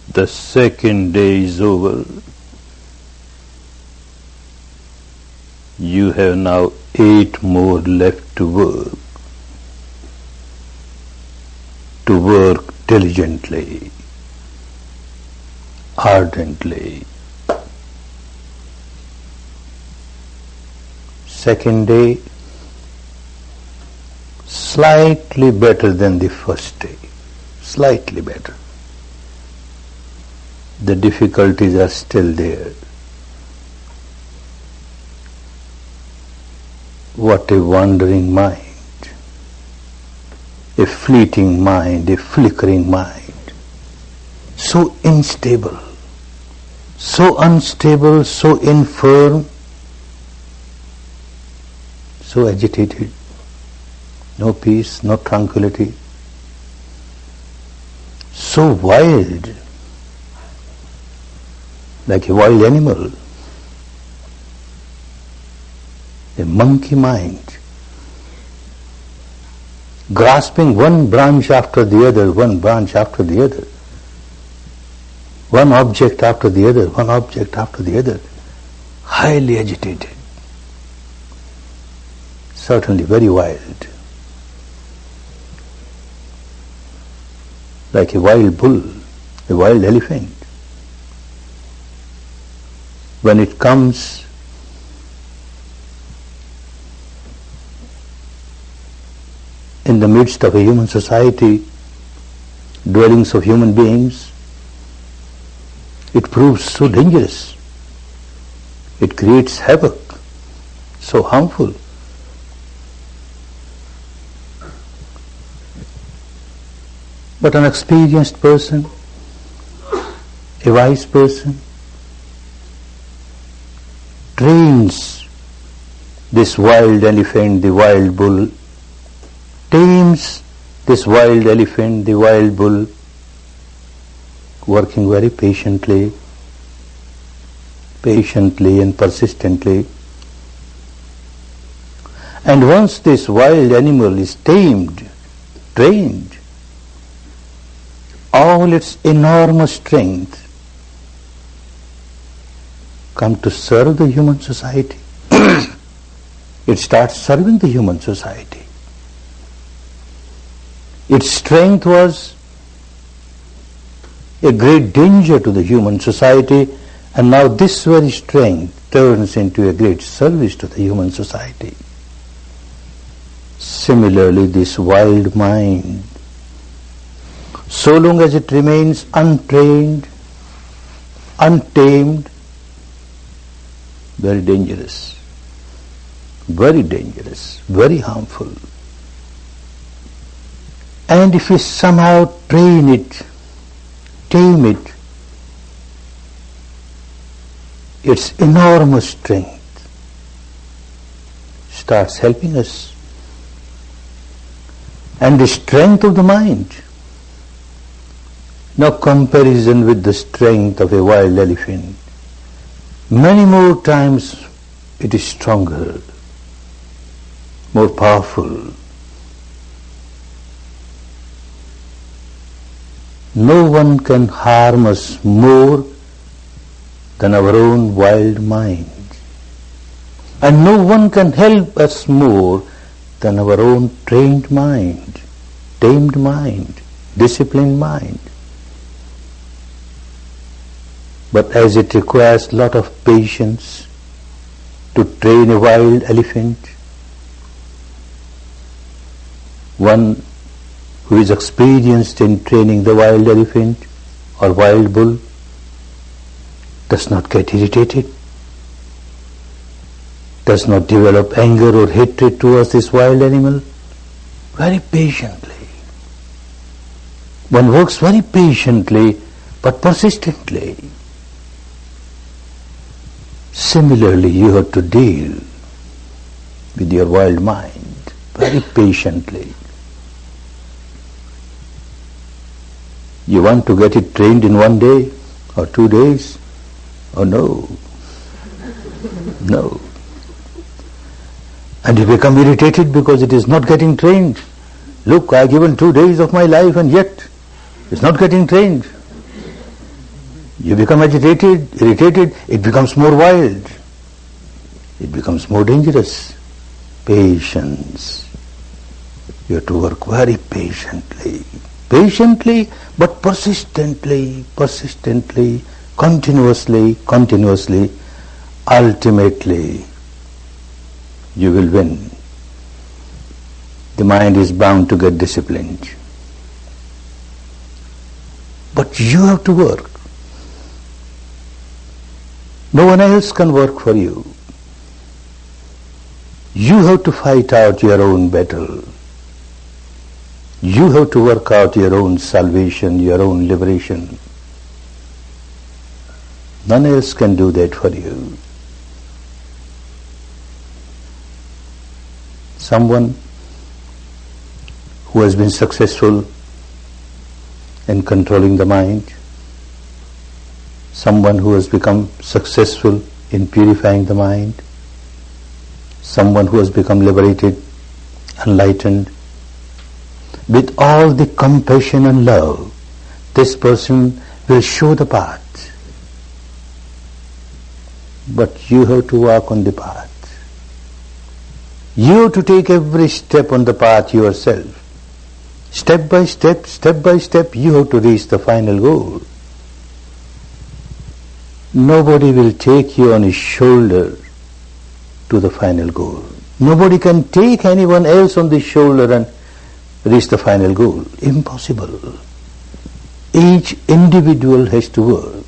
The second day is over. You have now 8 more left to work. To work diligently, ardently. Second day, slightly better than the first day. Slightly better. The difficulties are still there. What a wandering mind, a fleeting mind, a flickering mind, so unstable, so infirm, so agitated, no peace, no tranquility, so wild, like a wild animal, a monkey mind, grasping one branch after the other, one branch after the other, one object after the other, one object after the other, highly agitated, certainly very wild, like a wild bull, a wild elephant. When it comes in the midst of a human society, dwellings of human beings, it proves so dangerous. It creates havoc, so harmful. But an experienced person, a wise person, trains this wild elephant, the wild bull, tames this wild elephant, the wild bull, working very patiently and persistently. And once this wild animal is tamed, trained, all its enormous strength come to serve the human society. It starts serving the human society. Its strength was a great danger to the human society, and now this very strength turns into a great service to the human society. Similarly, this wild mind, so long as it remains untrained, untamed, very dangerous, very harmful. And if we somehow train it, tame it, its enormous strength starts helping us. And the strength of the mind, no comparison with the strength of a wild elephant. Many more times it is stronger, more powerful. No one can harm us more than our own wild mind. And no one can help us more than our own trained mind, tamed mind, disciplined mind. But as it requires a lot of patience to train a wild elephant, one who is experienced in training the wild elephant or wild bull does not get irritated, does not develop anger or hatred towards this wild animal. Very patiently. One works very patiently but persistently. Similarly, you have to deal with your wild mind very patiently. You want to get it trained in 1 day or 2 days? Oh no. No. And you become irritated because it is not getting trained. Look, I have given 2 days of my life and yet it's not getting trained. You become agitated, irritated, it becomes more wild. It becomes more dangerous. Patience. You have to work very patiently. Patiently, but persistently, continuously, ultimately, you will win. The mind is bound to get disciplined. But you have to work. No one else can work for you. You have to fight out your own battle. You have to work out your own salvation, your own liberation. None else can do that for you. Someone who has been successful in controlling the mind, someone who has become successful in purifying the mind, someone who has become liberated, enlightened, with all the compassion and love, this person will show the path. But you have to walk on the path. You have to take every step on the path yourself. Step by step, you have to reach the final goal. Nobody will take you on his shoulder to the final goal. Nobody can take anyone else on the shoulder and reach the final goal. Impossible. Each individual has to work.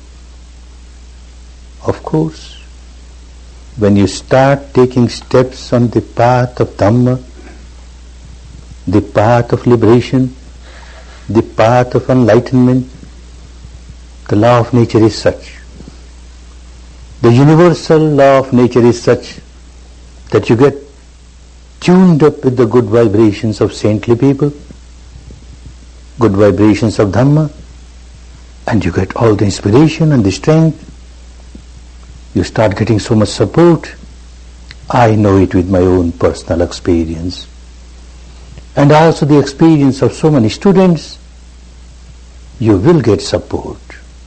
Of course, when you start taking steps on the path of Dhamma, the path of liberation, the path of enlightenment, the law of nature is such. The universal law of nature is such that you get tuned up with the good vibrations of saintly people, good vibrations of Dhamma, and you get all the inspiration and the strength. You start getting so much support. I know it with my own personal experience, and also the experience of so many students. You will get support.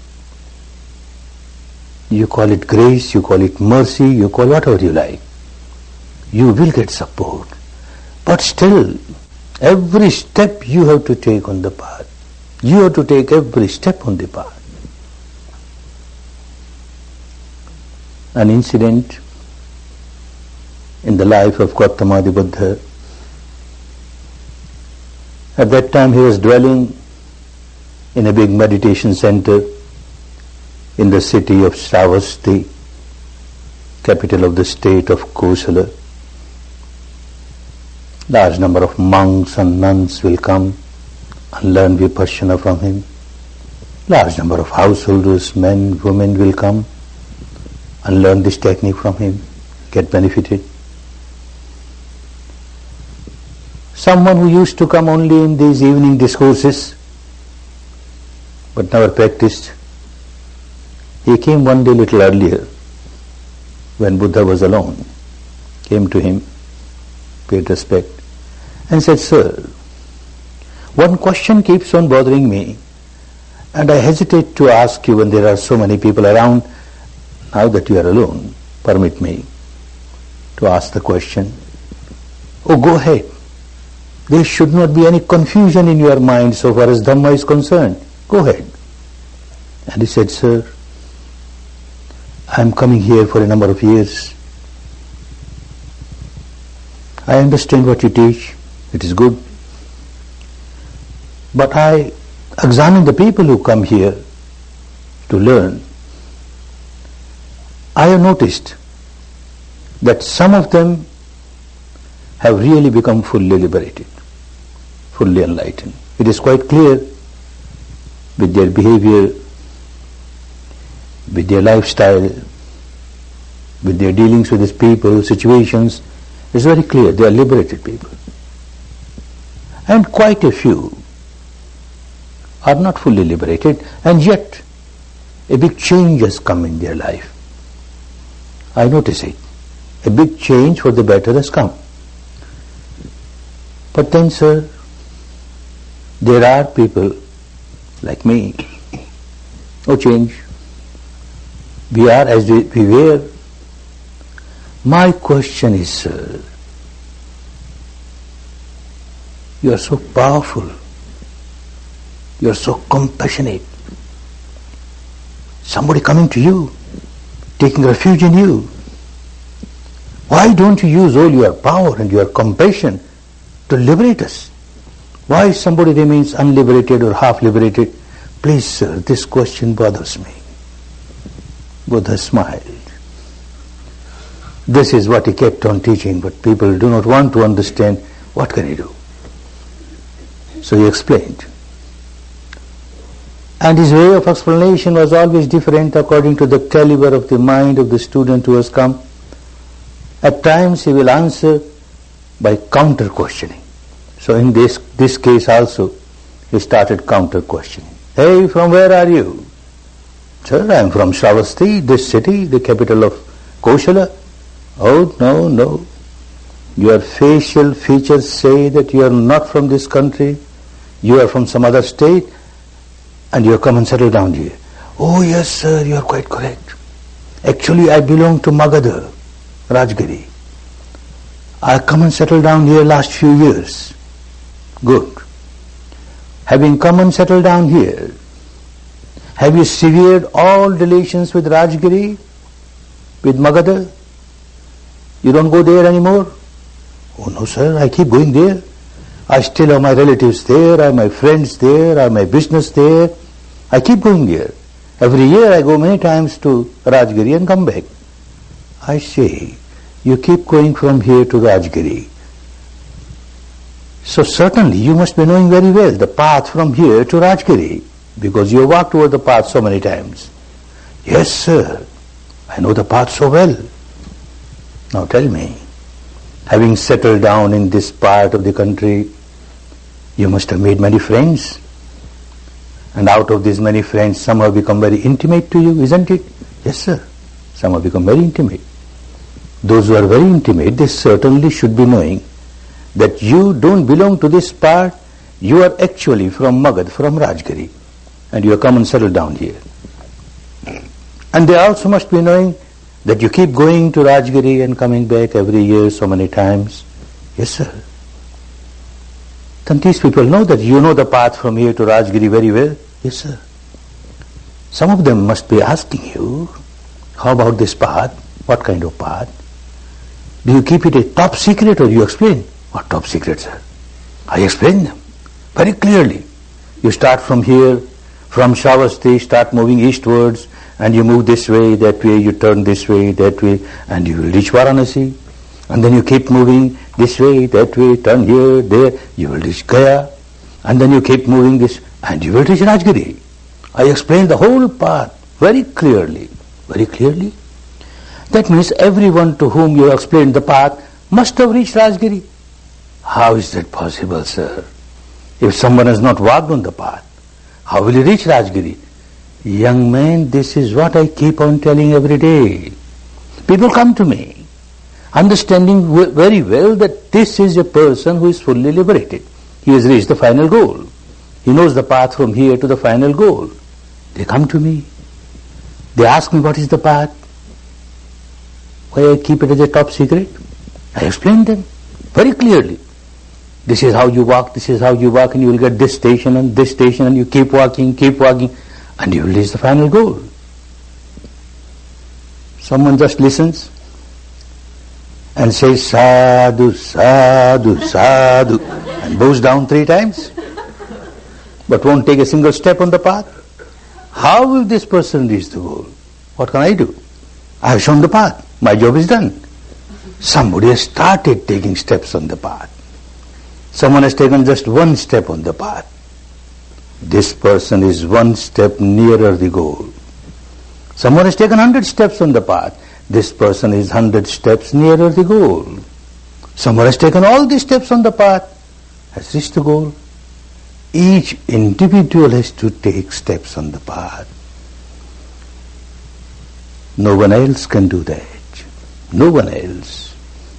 You call it grace, you call it mercy, you call whatever you like. You will get support. But still, every step you have to take on the path. You have to take every step on the path. An incident in the life of Gautama the Buddha. At that time he was dwelling in a big meditation center in the city of Shravasti, capital of the state of Kosala. Large number of monks and nuns will come and learn Vipassana from him. Large number of householders, men, women will come and learn this technique from him, get benefited. Someone who used to come only in these evening discourses but never practiced, he came one day little earlier when Buddha was alone, came to him, paid respect, and said, "Sir, one question keeps on bothering me, and I hesitate to ask you when there are so many people around. Now that you are alone, permit me to ask the question." "Oh, go ahead. There should not be any confusion in your mind so far as Dhamma is concerned. Go ahead." And he said, "Sir, I am coming here for a number of years. I understand what you teach. It is good. But I examine the people who come here to learn. I have noticed that some of them have really become fully liberated, fully enlightened. It is quite clear with their behavior, with their lifestyle, with their dealings with these people, situations. It's very clear they are liberated people. And quite a few are not fully liberated, and yet a big change has come in their life. I notice it. A big change for the better has come. But then, sir, there are people like me who change. We are as we were. My question is, sir, you are so powerful, you are so compassionate. Somebody coming to you, taking refuge in you. Why don't you use all your power and your compassion to liberate us? Why somebody remains unliberated or half liberated? Please, sir, this question bothers me. Buddha smiled. This is what he kept on teaching, but people do not want to understand. What can he do? So he explained. And his way of explanation was always different according to the caliber of the mind of the student who has come. At times he will answer by counter-questioning. So in this case also, he started counter-questioning. Hey, from where are you? Sir, I am from Shravasti, this city, the capital of Koshala. Oh, no. Your facial features say that you are not from this country. You are from some other state, and you have come and settled down here. Oh, yes, sir, you are quite correct. Actually, I belong to Magadha, Rajgiri. I come and settled down here last few years. Good. Having come and settled down here, have you severed all relations with Rajgiri, with Magadha? You don't go there anymore? Oh no, sir, I keep going there. I still have my relatives there, I have my friends there, I have my business there. I keep going there. Every year I go many times to Rajgiri and come back. I say, you keep going from here to Rajgiri. So certainly you must be knowing very well the path from here to Rajgiri, because you have walked over the path so many times. Yes, sir, I know the path so well. Now tell me, having settled down in this part of the country, you must have made many friends. And out of these many friends, some have become very intimate to you, isn't it? Yes, sir. Some have become very intimate. Those who are very intimate, they certainly should be knowing that you don't belong to this part. You are actually from Magad, from Rajgiri, and you have come and settled down here. And they also must be knowing that you keep going to Rajgiri and coming back every year so many times. Yes, sir. Then these people know that you know the path from here to Rajgiri very well. Yes, sir. Some of them must be asking you, how about this path? What kind of path? Do you keep it a top secret or you explain? What top secret, sir? I explain them very clearly. You start from here, from Shravasti, start moving eastwards, and you move this way, that way, you turn this way, that way, and you will reach Varanasi. And then you keep moving this way, that way, turn here, there, you will reach Gaya. And then you keep moving this, and you will reach Rajgiri. I explained the whole path very clearly, very clearly. That means everyone to whom you explained the path must have reached Rajgiri. How is that possible, sir? If someone has not walked on the path, how will he reach Rajgiri? Young man, this is what I keep on telling every day. People come to me, understanding very well that this is a person who is fully liberated. He has reached the final goal. He knows the path from here to the final goal. They come to me. They ask me what is the path. Why I keep it as a top secret? I explain them very clearly. This is how you walk, this is how you walk, and you will get this station, and you keep walking, and you will reach the final goal. Someone just listens and says sadhu, sadhu, sadhu, and bows down 3 times, but won't take a single step on the path. How will this person reach the goal? What can I do? I have shown the path. My job is done. Somebody has started taking steps on the path. Someone has taken just 1 step on the path. This person is 1 step nearer the goal. Someone has taken 100 steps on the path. This person is 100 steps nearer the goal. Someone has taken all the steps on the path, has reached the goal. Each individual has to take steps on the path. No one else can do that. No one else.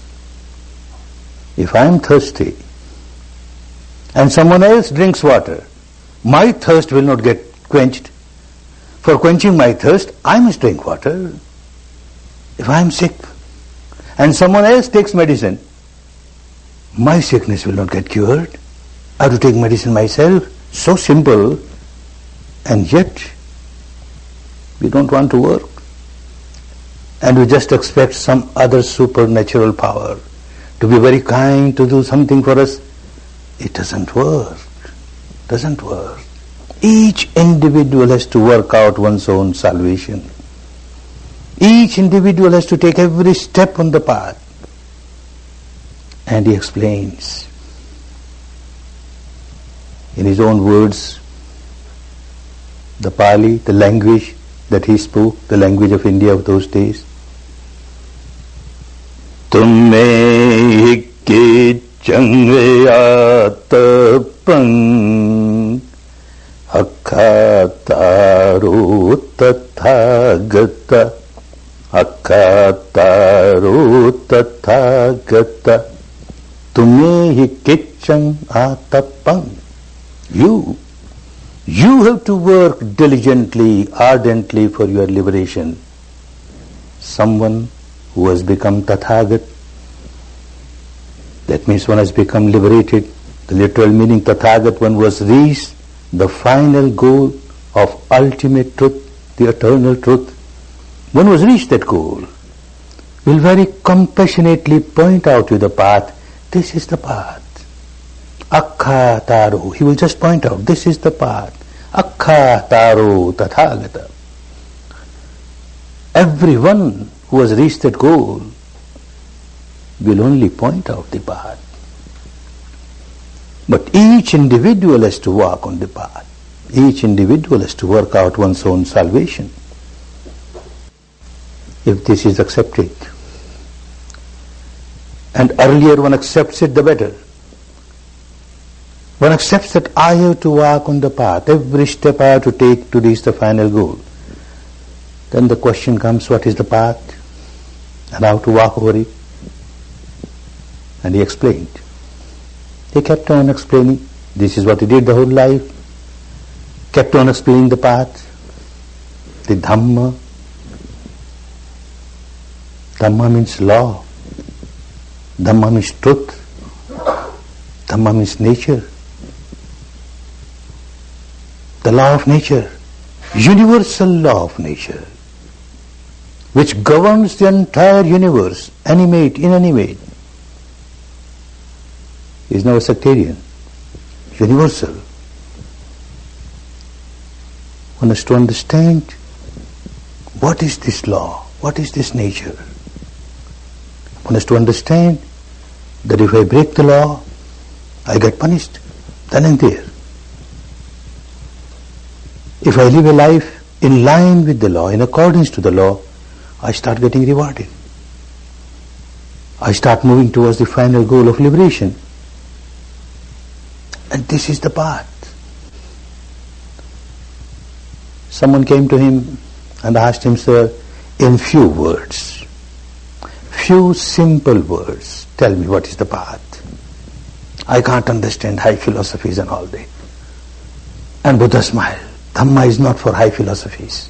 If I am thirsty and someone else drinks water, my thirst will not get quenched. For quenching my thirst, I must drink water. If I am sick and someone else takes medicine, my sickness will not get cured. I have to take medicine myself. So simple, and yet we don't want to work. And we just expect some other supernatural power to be very kind, to do something for us. It doesn't work. Doesn't work. Each individual has to work out one's own salvation. Each individual has to take every step on the path. And he explains in his own words, the Pali, the language that he spoke, the language of India of those days. Tumme hikki changayatapang akkataru tathagata akkataru tathagata tumme hikki atapang. You have to work diligently, ardently for your liberation. Someone who has become Tathagat, that means one has become liberated. The literal meaning Tathagat, one was reached the final goal of ultimate truth, the eternal truth. One was reached that goal, will very compassionately point out to you the path. This is the path. Akkha taro. He will just point out, this is the path. Akkha taro tathagata. Everyone who has reached that goal will only point out the path. But each individual has to walk on the path. Each individual has to work out one's own salvation. If this is accepted, and earlier one accepts it, the better. One accepts that I have to walk on the path, every step I have to take to reach the final goal. Then the question comes, what is the path? And how to walk over it? And he explained. He kept on explaining. This is what he did the whole life. Kept on explaining the path. The Dhamma. Dhamma means law. Dhamma means truth. Dhamma means nature. The law of nature, universal law of nature, which governs the entire universe, animate, inanimate, is now a sectarian, universal. One has to understand what is this law, what is this nature. One has to understand that if I break the law, I get punished, then and there. If I live a life in line with the law, in accordance to the law, I start getting rewarded. I start moving towards the final goal of liberation. And this is the path. Someone came to him and asked him, sir, in few words, few simple words, tell me what is the path. I can't understand high philosophies and all that. And Buddha smiled. Dhamma is not for high philosophies.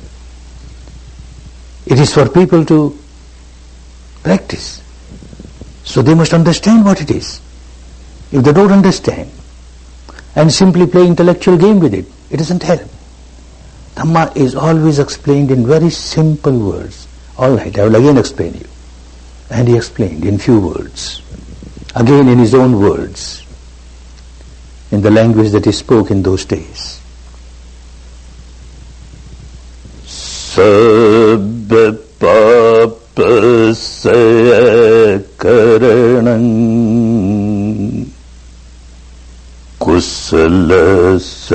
It is for people to practice. So they must understand what it is. If they don't understand and simply play intellectual game with it, it doesn't help. Dhamma is always explained in very simple words. All right, I will again explain you. And he explained in few words, again in his own words, in the language that he spoke in those days. Sabba papa karanam kusala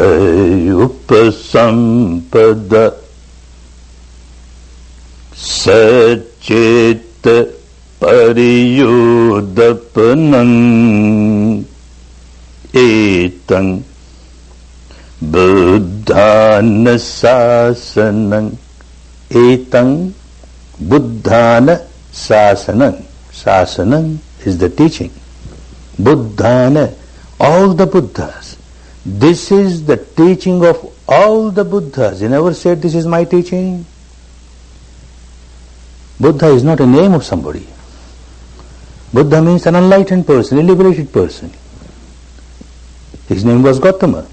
upasampada sachita pariyudapanam etang buddhana sasanam. Etang Buddhana Sasanam. Sasanam is the teaching. Buddhana, all the Buddhas. This is the teaching of All the Buddhas, they never said this is my teaching. Buddha is not a name of somebody. Buddha means an enlightened person, a liberated person. His name was Gautama.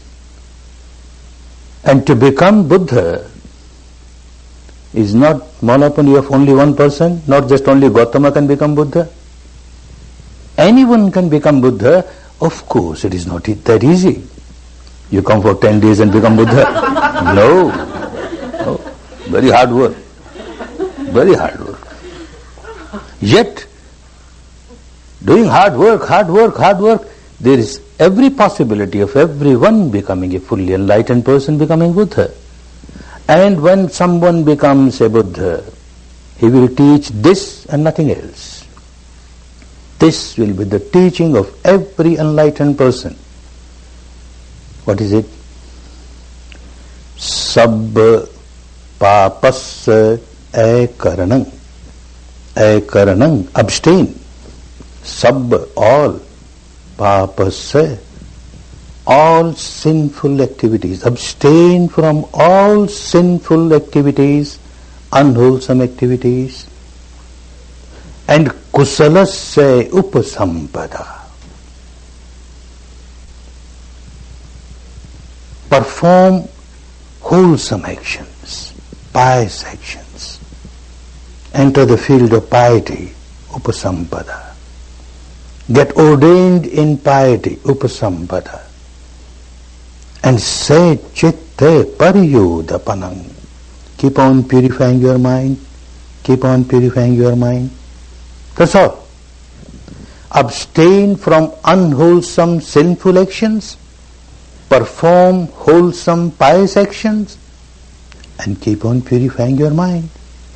And to become Buddha is not monopoly of only one person, not just only Gautama can become Buddha. Anyone can become Buddha. Of course, it is not that easy. You come for 10 days and become Buddha. No. Very hard work. Very hard work. Yet, doing hard work, there is every possibility of everyone becoming a fully enlightened person, becoming Buddha. And when someone becomes a Buddha, he will teach this and nothing else. This will be the teaching of every enlightened person. What is it? Sabba papasya akaranam. Akaranam, abstain. Sabba, all. Papasya, all sinful activities. Abstain from all sinful activities, unwholesome activities. And kusalasya upasampada. Perform wholesome actions, pious actions. Enter the field of piety, upasampada. Get ordained in piety, upasampada. And say chitte pariyodapanam. Keep on purifying your mind. Keep on purifying your mind. That's all. Abstain from unwholesome sinful actions. Perform wholesome pious actions. And keep on purifying your mind.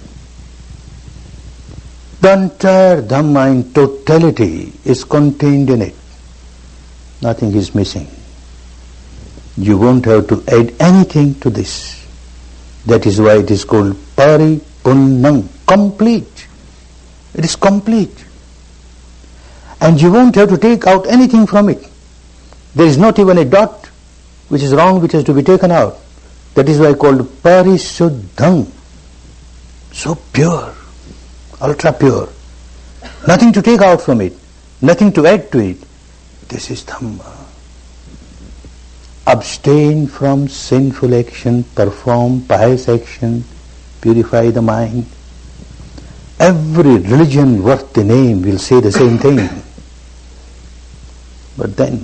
The entire Dhamma in totality is contained in it. Nothing is missing. You won't have to add anything to this. That is why it is called Paripunnam, complete. It is complete. And you won't have to take out anything from it. There is not even a dot which is wrong, which has to be taken out. That is why called Parisuddham. So pure. Ultra pure. Nothing to take out from it. Nothing to add to it. This is Dhamma. Abstain from sinful action. Perform pious action. Purify the mind. Every religion worth the name will say the same thing. But then,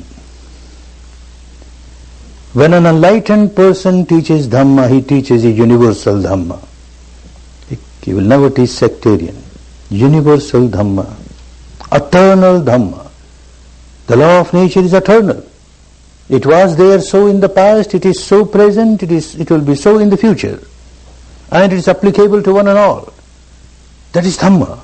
when an enlightened person teaches Dhamma, he teaches a universal Dhamma. He will never teach sectarian. Universal Dhamma, eternal Dhamma. The law of nature is eternal. It was there so in the past, it is so present, it will be so in the future. And it is applicable to one and all. That is Dhamma.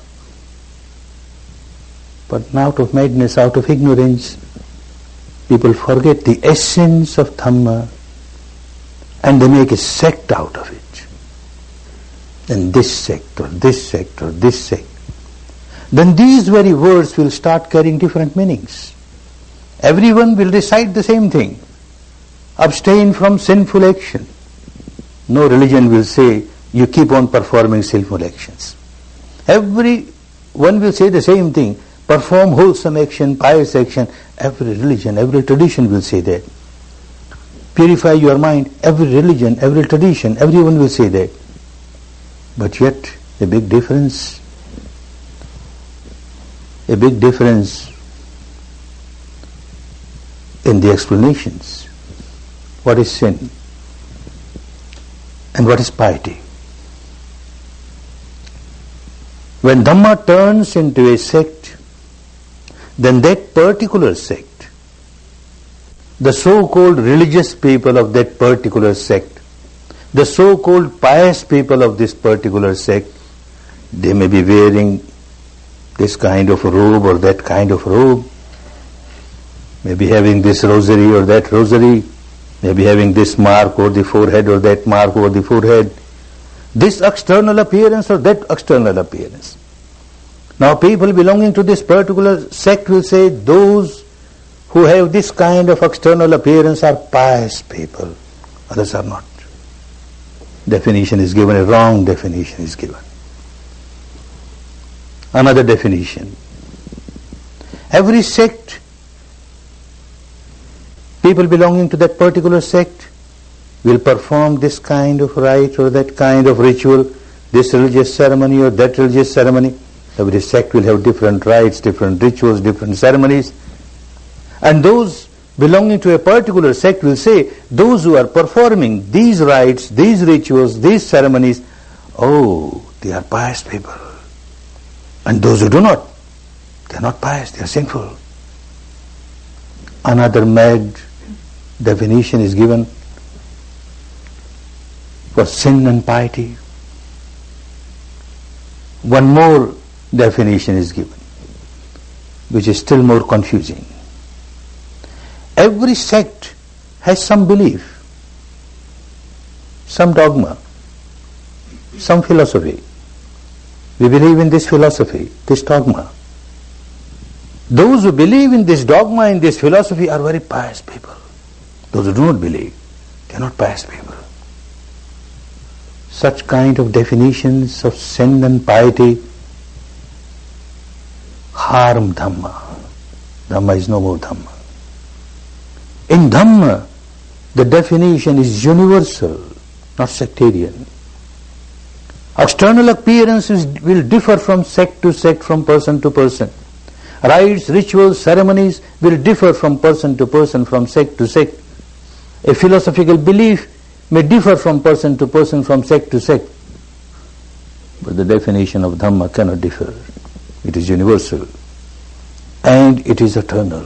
But out of madness, out of ignorance, people forget the essence of Dhamma and they make a sect out of it. And this sect or this sect or this sect. Then these very words will start carrying different meanings. Everyone will recite the same thing. Abstain from sinful action. No religion will say you keep on performing sinful actions. Everyone will say the same thing. Perform wholesome action, pious action. Every religion, every tradition will say that. Purify your mind. Every religion, every tradition, everyone will say that. But yet, a big difference in the explanations. What is sin? And what is piety? When Dhamma turns into a sect, then that particular sect, the so-called religious people of that particular sect, the so-called pious people of this particular sect, they may be wearing this kind of robe or that kind of robe, maybe having this rosary or that rosary, maybe having this mark or the forehead or that mark or the forehead, this external appearance or that external appearance. Now people belonging to this particular sect will say those who have this kind of external appearance are pious people. others are not. Definition is given, a wrong definition is given. Another definition. Every sect, people belonging to that particular sect will perform this kind of rite or that kind of ritual, this religious ceremony or that religious ceremony. Every sect will have different rites, different rituals, different ceremonies. And those belonging to a particular sect will say, those who are performing these rites, these rituals, these ceremonies, oh, they are pious people. And those who do not, they are not pious, they are sinful. Another mad definition is given for sin and piety. One more definition is given, which is still more confusing. Every sect has some belief, some dogma, some philosophy. We believe in this philosophy, this dogma. Those who believe in this dogma and this philosophy are very pious people. Those who do not believe, they are not pious people. Such kind of definitions of sin and piety harm Dhamma. Dhamma is no more Dhamma. In Dhamma, the definition is universal, not sectarian. External appearances will differ from sect to sect, from person to person. Rites, rituals, ceremonies will differ from person to person, from sect to sect. A philosophical belief may differ from person to person, from sect to sect. But the definition of Dhamma cannot differ. It is universal and it is eternal.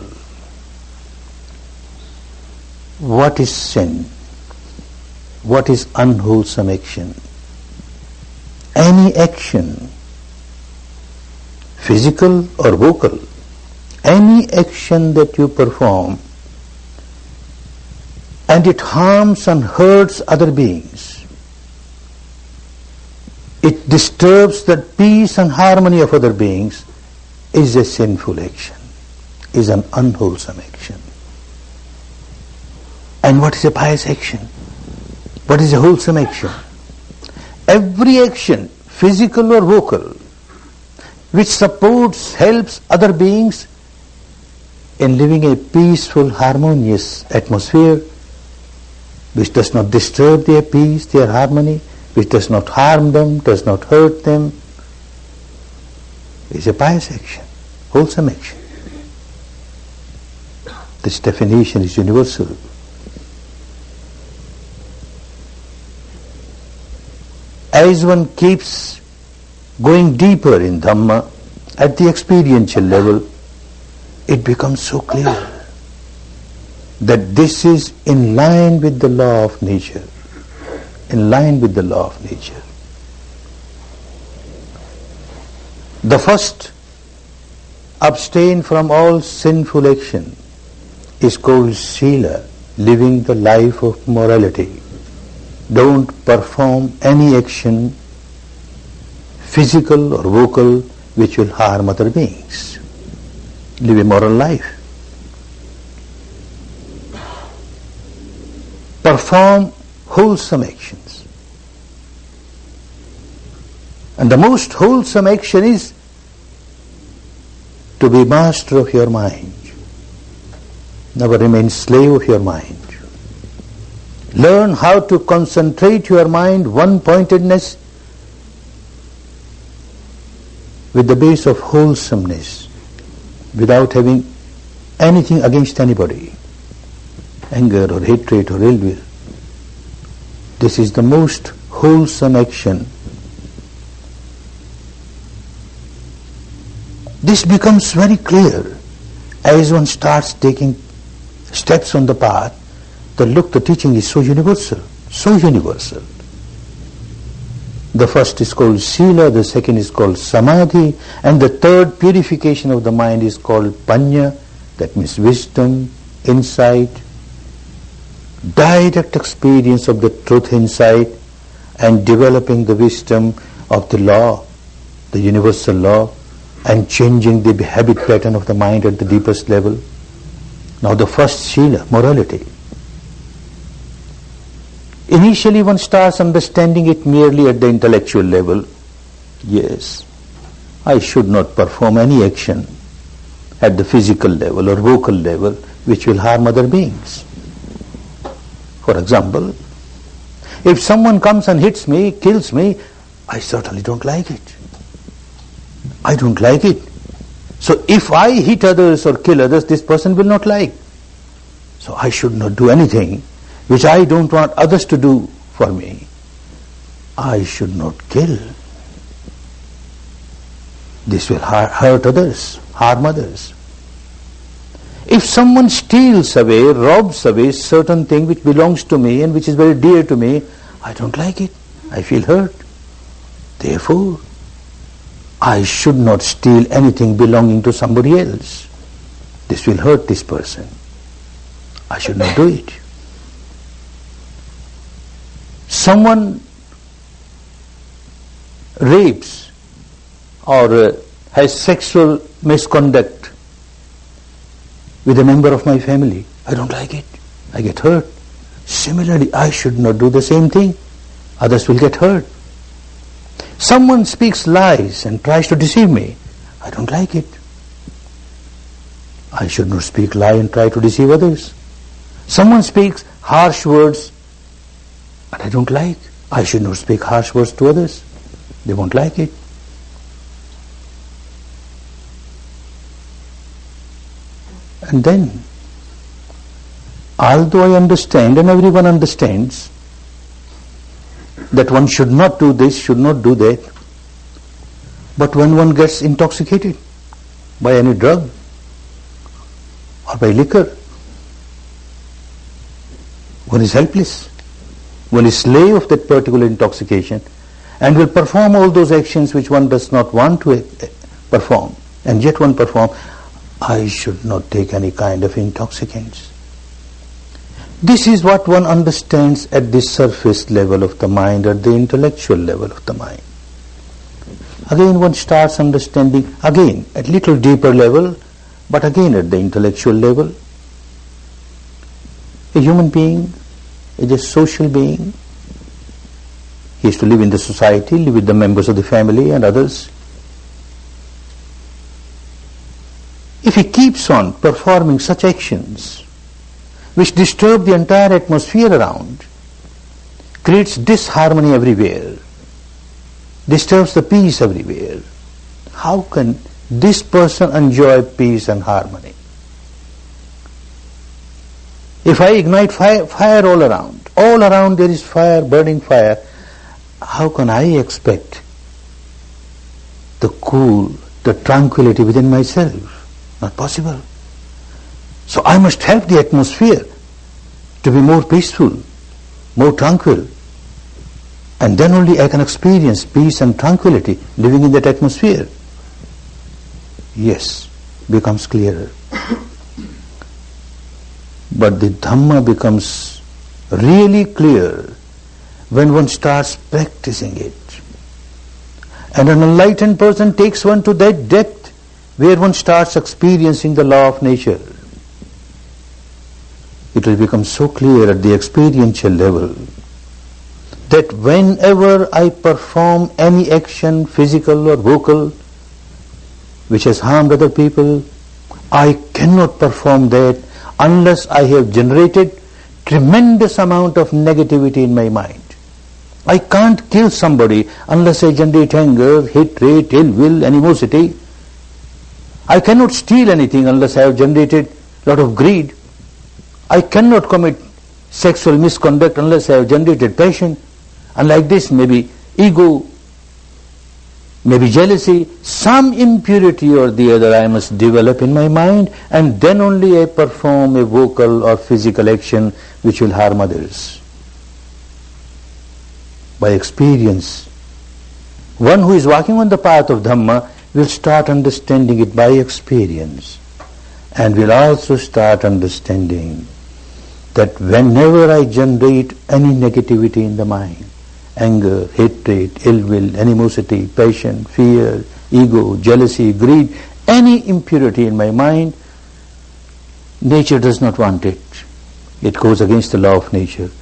What is sin? What is unwholesome action? Any action, physical or vocal, any action that you perform and it harms and hurts other beings, it disturbs the peace and harmony of other beings, is a sinful action, is an unwholesome action. And what is a pious action? What is a wholesome action? Every action, physical or vocal, which supports, helps other beings in living a peaceful, harmonious atmosphere, which does not disturb their peace, their harmony, which does not harm them, does not hurt them, is a pious action, wholesome action. This definition is universal. As one keeps going deeper in Dhamma, at the experiential level, it becomes so clear that this is in line with the law of nature, in line with the law of nature. The first, abstain from all sinful action, is called Sila, living the life of morality. Don't perform any action, physical or vocal, which will harm other beings. Live a moral life. Perform wholesome actions. And the most wholesome action is to be master of your mind. Never remain slave of your mind. Learn how to concentrate your mind, one-pointedness, with the base of wholesomeness, without having anything against anybody, anger or hatred or ill will. This is the most wholesome action. This becomes very clear as one starts taking steps on the path. The teaching is so universal, so universal. The first is called Sila, the second is called Samadhi, and the third, purification of the mind, is called Panya, that means wisdom, insight, direct experience of the truth insight, and developing the wisdom of the law, the universal law, and changing the habit pattern of the mind at the deepest level. Now the first Sila, morality. Initially one starts understanding it merely at the intellectual level. Yes, I should not perform any action at the physical level or vocal level which will harm other beings. For example, if someone comes and hits me, kills me, I certainly don't like it. I don't like it. So if I hit others or kill others, this person will not like. So I should not do anything which I don't want others to do for me. I should not kill. This will hurt others, harm others. If someone steals away, robs away certain thing which belongs to me and which is very dear to me, I don't like it. I feel hurt. Therefore, I should not steal anything belonging to somebody else. This will hurt this person. I should not do it. Someone rapes or has sexual misconduct with a member of my family. I don't like it. I get hurt. Similarly, I should not do the same thing. Others will get hurt. Someone speaks lies and tries to deceive me. I don't like it. I should not speak lie and try to deceive others. Someone speaks harsh words and I don't like. I should not speak harsh words to others. They won't like it. And then, although I understand and everyone understands that one should not do this, should not do that, but when one gets intoxicated by any drug or by liquor, one is helpless. One is slave of that particular intoxication and will perform all those actions which one does not want to perform, and yet one perform. I should not take any kind of intoxicants. This is what one understands at the surface level of the mind, at the intellectual level of the mind. Again one starts understanding, again at little deeper level, but again at the intellectual level. A human being is a social being. He is to live in the society, live with the members of the family and others. If he keeps on performing such actions which disturb the entire atmosphere around, creates disharmony everywhere, disturbs the peace everywhere, how can this person enjoy peace and harmony? If I ignite fire all around there is fire, burning fire, how can I expect the cool, the tranquility within myself? Not possible. So I must help the atmosphere to be more peaceful, more tranquil, and then only I can experience peace and tranquility living in that atmosphere. Yes, becomes clearer. But the Dhamma becomes really clear when one starts practicing it. And an enlightened person takes one to that depth where one starts experiencing the law of nature. It will become so clear at the experiential level that whenever I perform any action, physical or vocal, which has harmed other people, I cannot perform that unless I have generated tremendous amount of negativity in my mind. I can't kill somebody unless I generate anger, hatred, ill will, animosity. I cannot steal anything unless I have generated a lot of greed. I cannot commit sexual misconduct unless I have generated passion. And like this, maybe ego, maybe jealousy, some impurity or the other I must develop in my mind, and then only I perform a vocal or physical action which will harm others. By experience, one who is walking on the path of Dhamma will start understanding it by experience, and will also start understanding that whenever I generate any negativity in the mind, anger, hatred, ill will, animosity, passion, fear, ego, jealousy, greed, any impurity in my mind, nature does not want it. It goes against the law of nature.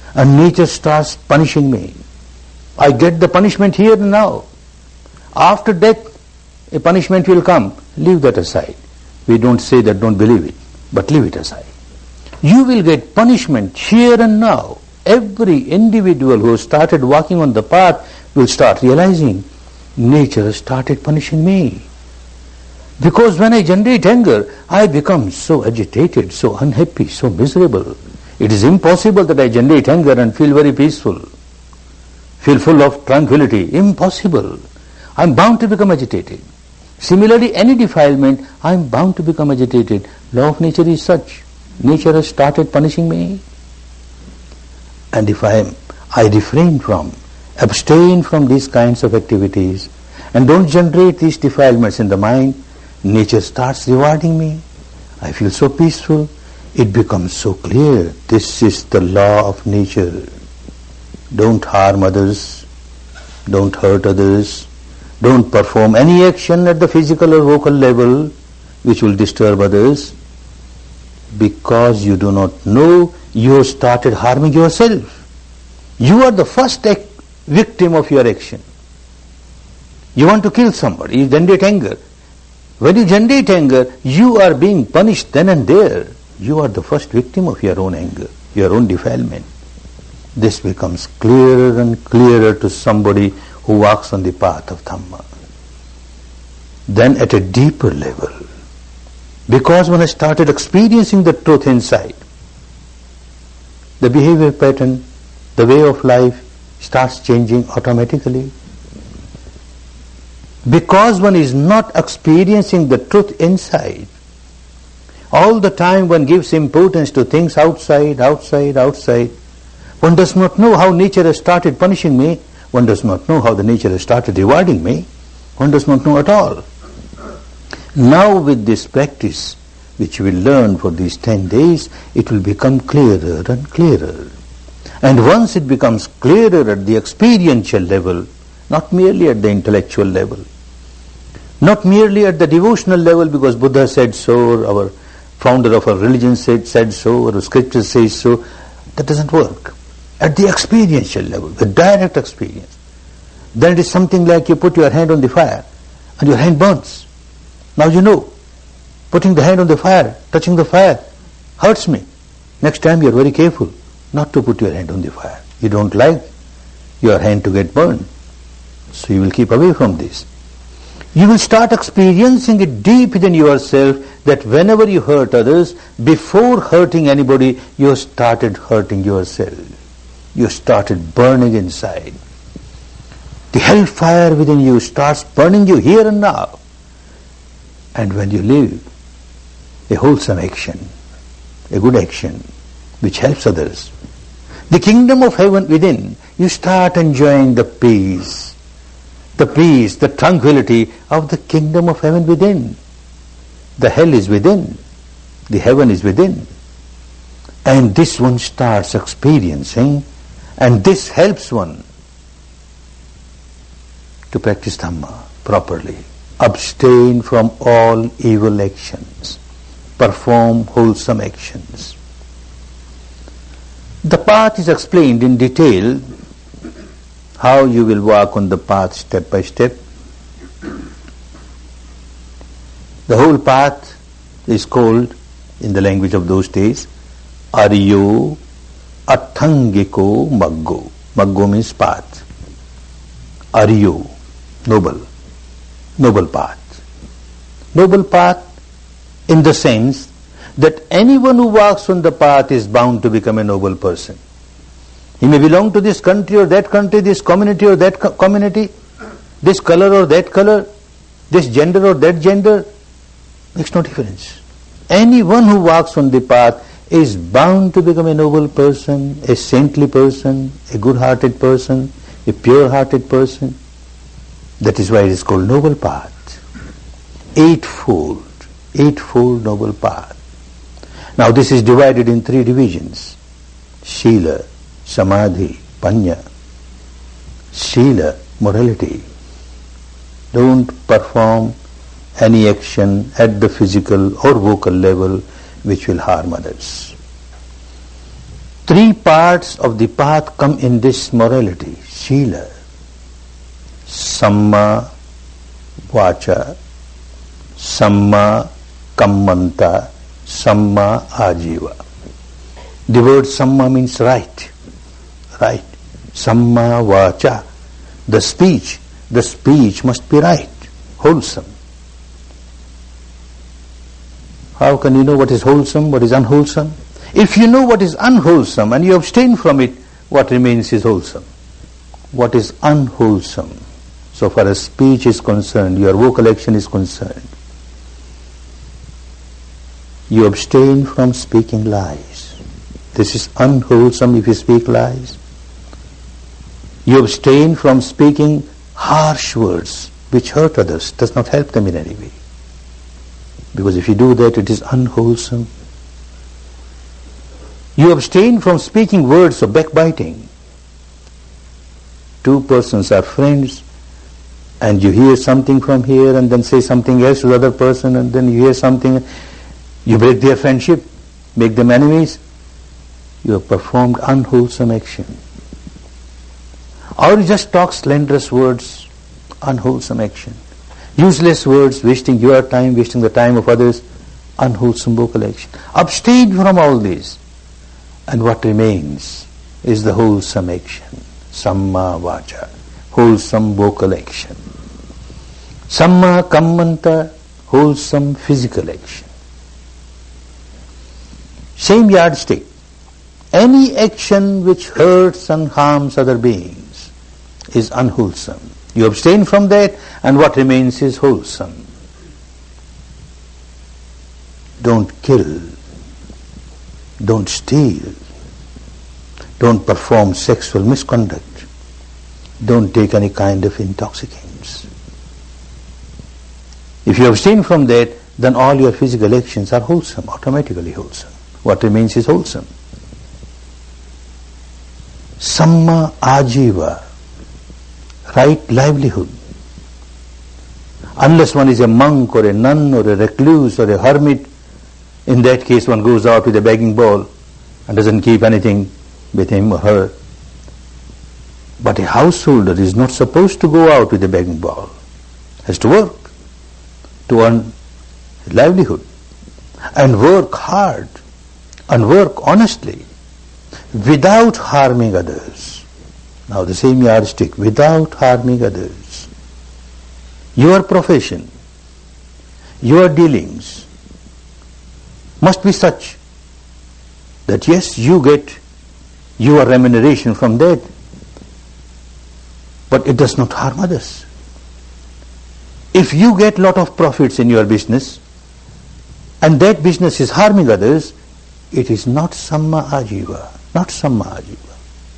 and nature starts punishing me. I get the punishment here and now. After death, a punishment will come. Leave that aside. We don't say that, don't believe it, but leave it aside. You will get punishment here and now. Every individual who started walking on the path will start realizing, nature started punishing me. Because when I generate anger, I become so agitated, so unhappy, so miserable. It is impossible that I generate anger and feel very peaceful, feel full of tranquility. Impossible. I am bound to become agitated. Similarly, any defilement, I am bound to become agitated. Law of nature is such. Nature has started punishing me. And if I refrain from, abstain from these kinds of activities and don't generate these defilements in the mind, nature starts rewarding me. I feel so peaceful. It becomes so clear. This is the law of nature. Don't harm others. Don't hurt others. Don't perform any action at the physical or vocal level which will disturb others. Because you do not know, you have started harming yourself. You are the first victim of your action. You want to kill somebody, you generate anger. When you generate anger, you are being punished then and there. You are the first victim of your own anger, your own defilement. This becomes clearer and clearer to somebody who walks on the path of Dhamma. Then at a deeper level, because when I started experiencing the truth inside, the behavior pattern, the way of life starts changing automatically. Because one is not experiencing the truth inside, all the time one gives importance to things outside. One does not know how nature has started punishing me. One does not know how the nature has started rewarding me. One does not know at all. Now with this practice, which we will learn for these 10 days, it will become clearer and clearer. And once it becomes clearer at the experiential level, not merely at the intellectual level, not merely at the devotional level because Buddha said so, or our founder of our religion said so, or the scripture says so, that doesn't work. At the experiential level, the direct experience, then it is something like you put your hand on the fire and your hand burns. Now you know, putting the hand on the fire, touching the fire, hurts me. Next time you are very careful not to put your hand on the fire. You don't like your hand to get burned, so you will keep away from this. You will start experiencing it deep within yourself that whenever you hurt others, before hurting anybody, you started hurting yourself. You started burning inside. The hellfire within you starts burning you here and now. And when you live a wholesome action, a good action, which helps others, the kingdom of heaven within, you start enjoying the peace, the tranquility of the kingdom of heaven within. The hell is within, the heaven is within. And this one starts experiencing, and this helps one to practice Dhamma properly. Abstain from all evil actions. Perform wholesome actions. The path is explained in detail, how you will walk on the path step by step. The whole path is called, in the language of those days, Aryo Athangiko Maggo. Maggo means path. Aryo, noble path. Noble path in the sense that anyone who walks on the path is bound to become a noble person. He may belong to this country or that country, this community or that community, this color or that color, this gender or that gender, makes no difference. Anyone who walks on the path is bound to become a noble person, a saintly person, a good-hearted person, a pure-hearted person. That is why it is called noble path. Eightfold noble path. Now this is divided in 3 divisions: Shila, Samadhi, Panya. Shila, morality. Don't perform any action at the physical or vocal level which will harm others. Three parts of the path come in this morality. Shila, Samma Vacha, Samma Kammanta, Samma Ajiva. The word Samma means right. Right. Samma Vacha. The speech must be right, wholesome. How can you know what is wholesome, what is unwholesome? If you know what is unwholesome and you abstain from it, what remains is wholesome. What is unwholesome, so far as speech is concerned, your vocal action is concerned, you abstain from speaking lies. This is unwholesome if you speak lies. You abstain from speaking harsh words which hurt others, does not help them in any way. Because if you do that, it is unwholesome. You abstain from speaking words of backbiting. Two persons are friends, and you hear something from here and then say something else to the other person, and then you hear something, you break their friendship, make them enemies. You have performed unwholesome action. Or you just talk slanderous words, unwholesome action. Useless words, wasting your time, wasting the time of others, unwholesome vocal action. Abstain from all these, and what remains is the wholesome action. Samma Vacha, wholesome vocal action. Samma Kammanta, wholesome physical action. Same yardstick. Any action which hurts and harms other beings is unwholesome. You abstain from that, and what remains is wholesome. Don't kill. Don't steal. Don't perform sexual misconduct. Don't take any kind of intoxicants. If you abstain from that, then all your physical actions are wholesome, automatically wholesome. What remains is wholesome. Samma Ajiva, right livelihood. Unless one is a monk or a nun or a recluse or a hermit, in that case one goes out with a begging bowl and doesn't keep anything with him or her. But a householder is not supposed to go out with a begging bowl. Has to work to earn a livelihood, and work hard and work honestly without harming others. Now the same yardstick, without harming others. Your profession, your dealings must be such that yes, you get your remuneration from that, but it does not harm others. If you get lot of profits in your business and that business is harming others, it is not Samma Ajiva, not Samma Ajiva.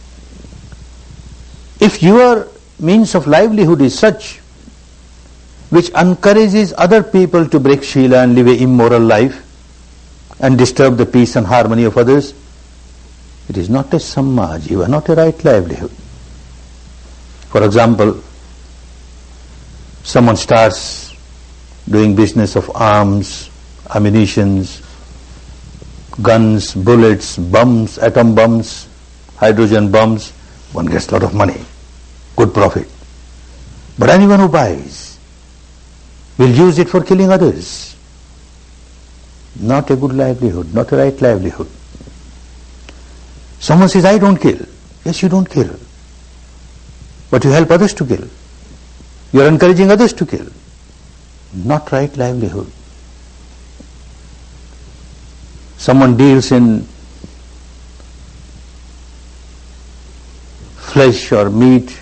If your means of livelihood is such which encourages other people to break Shila and live an immoral life and disturb the peace and harmony of others, it is not a Samma Ajiva, not a right livelihood. For example, someone starts doing business of arms, ammunitions, guns, bullets, bombs, atom bombs, hydrogen bombs, one gets a lot of money, good profit. But anyone who buys will use it for killing others. Not a good livelihood, not a right livelihood. Someone says, I don't kill. Yes, you don't kill. But you help others to kill. You are encouraging others to kill. Not right livelihood. Someone deals in flesh or meat,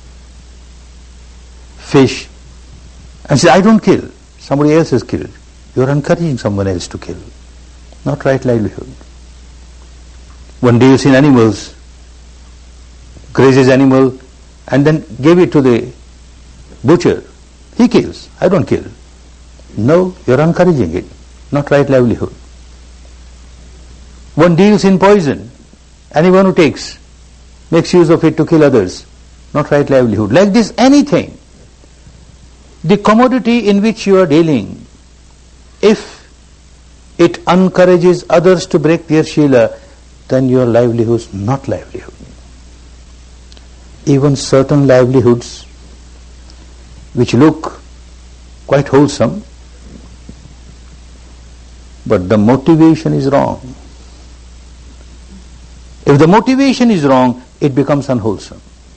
fish, and says, I don't kill. Somebody else has killed. You are encouraging someone else to kill. Not right livelihood. One deals in animals, grazes animal, and then gave it to the butcher. He kills. I don't kill. No, you are encouraging it. Not right livelihood. One deals in poison. Anyone who makes use of it to kill others. Not right livelihood. Like this, anything. The commodity in which you are dealing, if it encourages others to break their Shila, then your livelihood is not livelihood. Even certain livelihoods which look quite wholesome, but the motivation is wrong. If the motivation is wrong, it becomes unwholesome.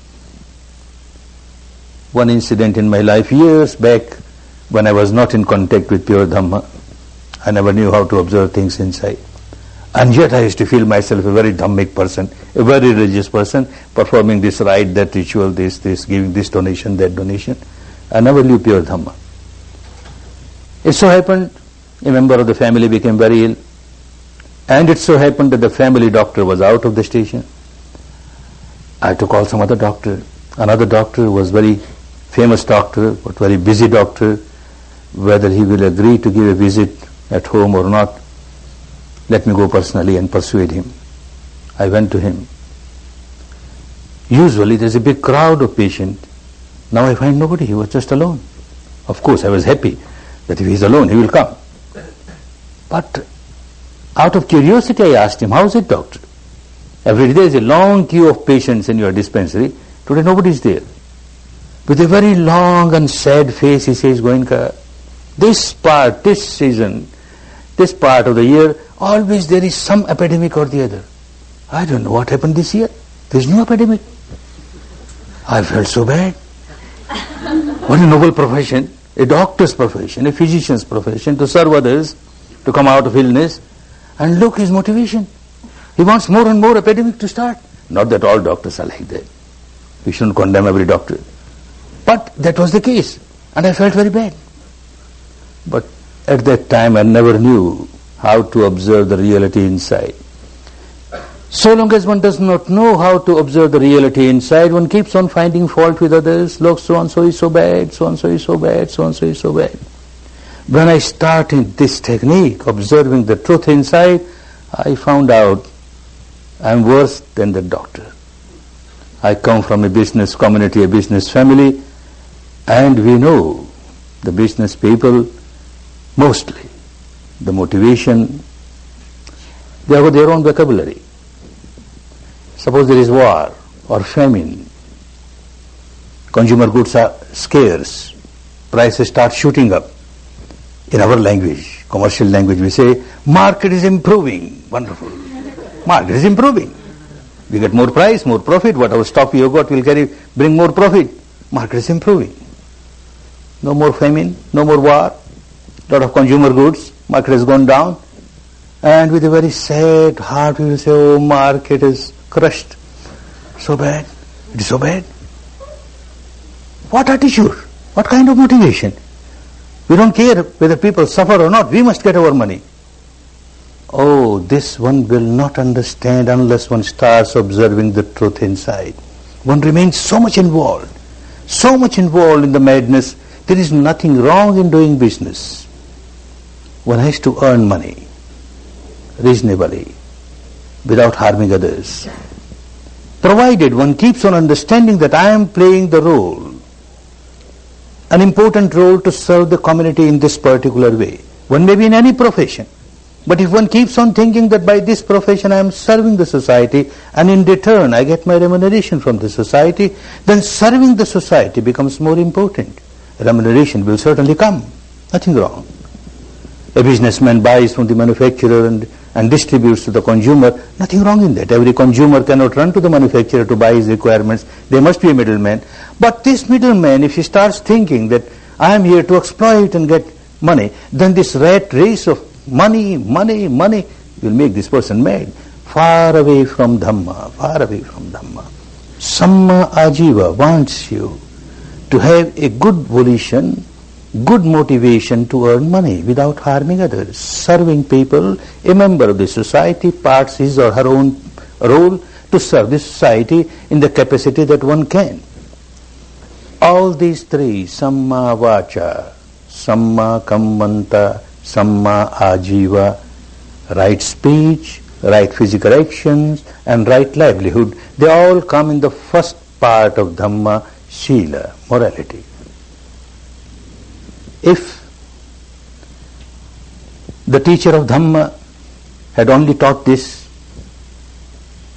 One incident in my life years back, when I was not in contact with pure Dhamma, I never knew how to observe things inside. And yet I used to feel myself a very Dhammic person, a very religious person, performing this rite, that ritual, this, giving this donation, that donation. I never knew pure Dhamma. It so happened, a member of the family became very ill, and it so happened that the family doctor was out of the station. I had to call some other doctor. Another doctor was very famous doctor, but very busy doctor. Whether he will agree to give a visit at home or not, let me go personally and persuade him. I went to him. Usually there is a big crowd of patients. Now I find nobody. He was just alone. Of course, I was happy that if he is alone, he will come. But out of curiosity, I asked him, "How is it, doctor? Every day there is a long queue of patients in your dispensary. Today nobody is there." With a very long and sad face, he says, "Goenka, this season, this part of the year, always there is some epidemic or the other. I don't know what happened this year. There is no epidemic." I felt so bad. What a noble profession, a doctor's profession, a physician's profession, to serve others, to come out of illness. And look his motivation. He wants more and more epidemic to start. Not that all doctors are like that. We shouldn't condemn every doctor. But that was the case. And I felt very bad. But at that time I never knew how to observe the reality inside. So long as one does not know how to observe the reality inside, one keeps on finding fault with others. Look, so-and-so is so bad, so-and-so is so bad, so-and-so is so bad. When I started this technique, observing the truth inside, I found out I am worse than the doctor. I come from a business community, a business family, and we know the business people, mostly, the motivation, they have their own vocabulary. Suppose there is war or famine, consumer goods are scarce, prices start shooting up. In our language, commercial language, we say, market is improving. Wonderful. Market is improving. We get more price, more profit. Whatever stock you got will bring more profit. Market is improving. No more famine, no more war. Lot of consumer goods. Market has gone down. And with a very sad heart, we will say, oh, market is crushed. So bad. It is so bad. What attitude? What kind of motivation? We don't care whether people suffer or not. We must get our money. Oh, this one will not understand unless one starts observing the truth inside. One remains so much involved in the madness. There is nothing wrong in doing business. One has to earn money reasonably, without harming others. Provided one keeps on understanding that I am playing the role, an important role to serve the community in this particular way. One may be in any profession, but if one keeps on thinking that by this profession I am serving the society and in return I get my remuneration from the society, then serving the society becomes more important. Remuneration will certainly come. Nothing wrong. A businessman buys from the manufacturer and distributes to the consumer. Nothing wrong in that. Every consumer cannot run to the manufacturer to buy his requirements. There must be a middleman. But this middleman, if he starts thinking that I am here to exploit and get money, then this rat race of money will make this person mad. Far away from Dhamma, far away from Dhamma. Samma Ajiva wants you to have a good volition, good motivation to earn money without harming others. Serving people, a member of the society parts his or her own role to serve the society in the capacity that one can. All these three, Samma Vacha, Samma Kammanta, Samma Ajiva, right speech, right physical actions, and right livelihood, they all come in the first part of Dhamma, Shila, morality. If the teacher of Dhamma had only taught this,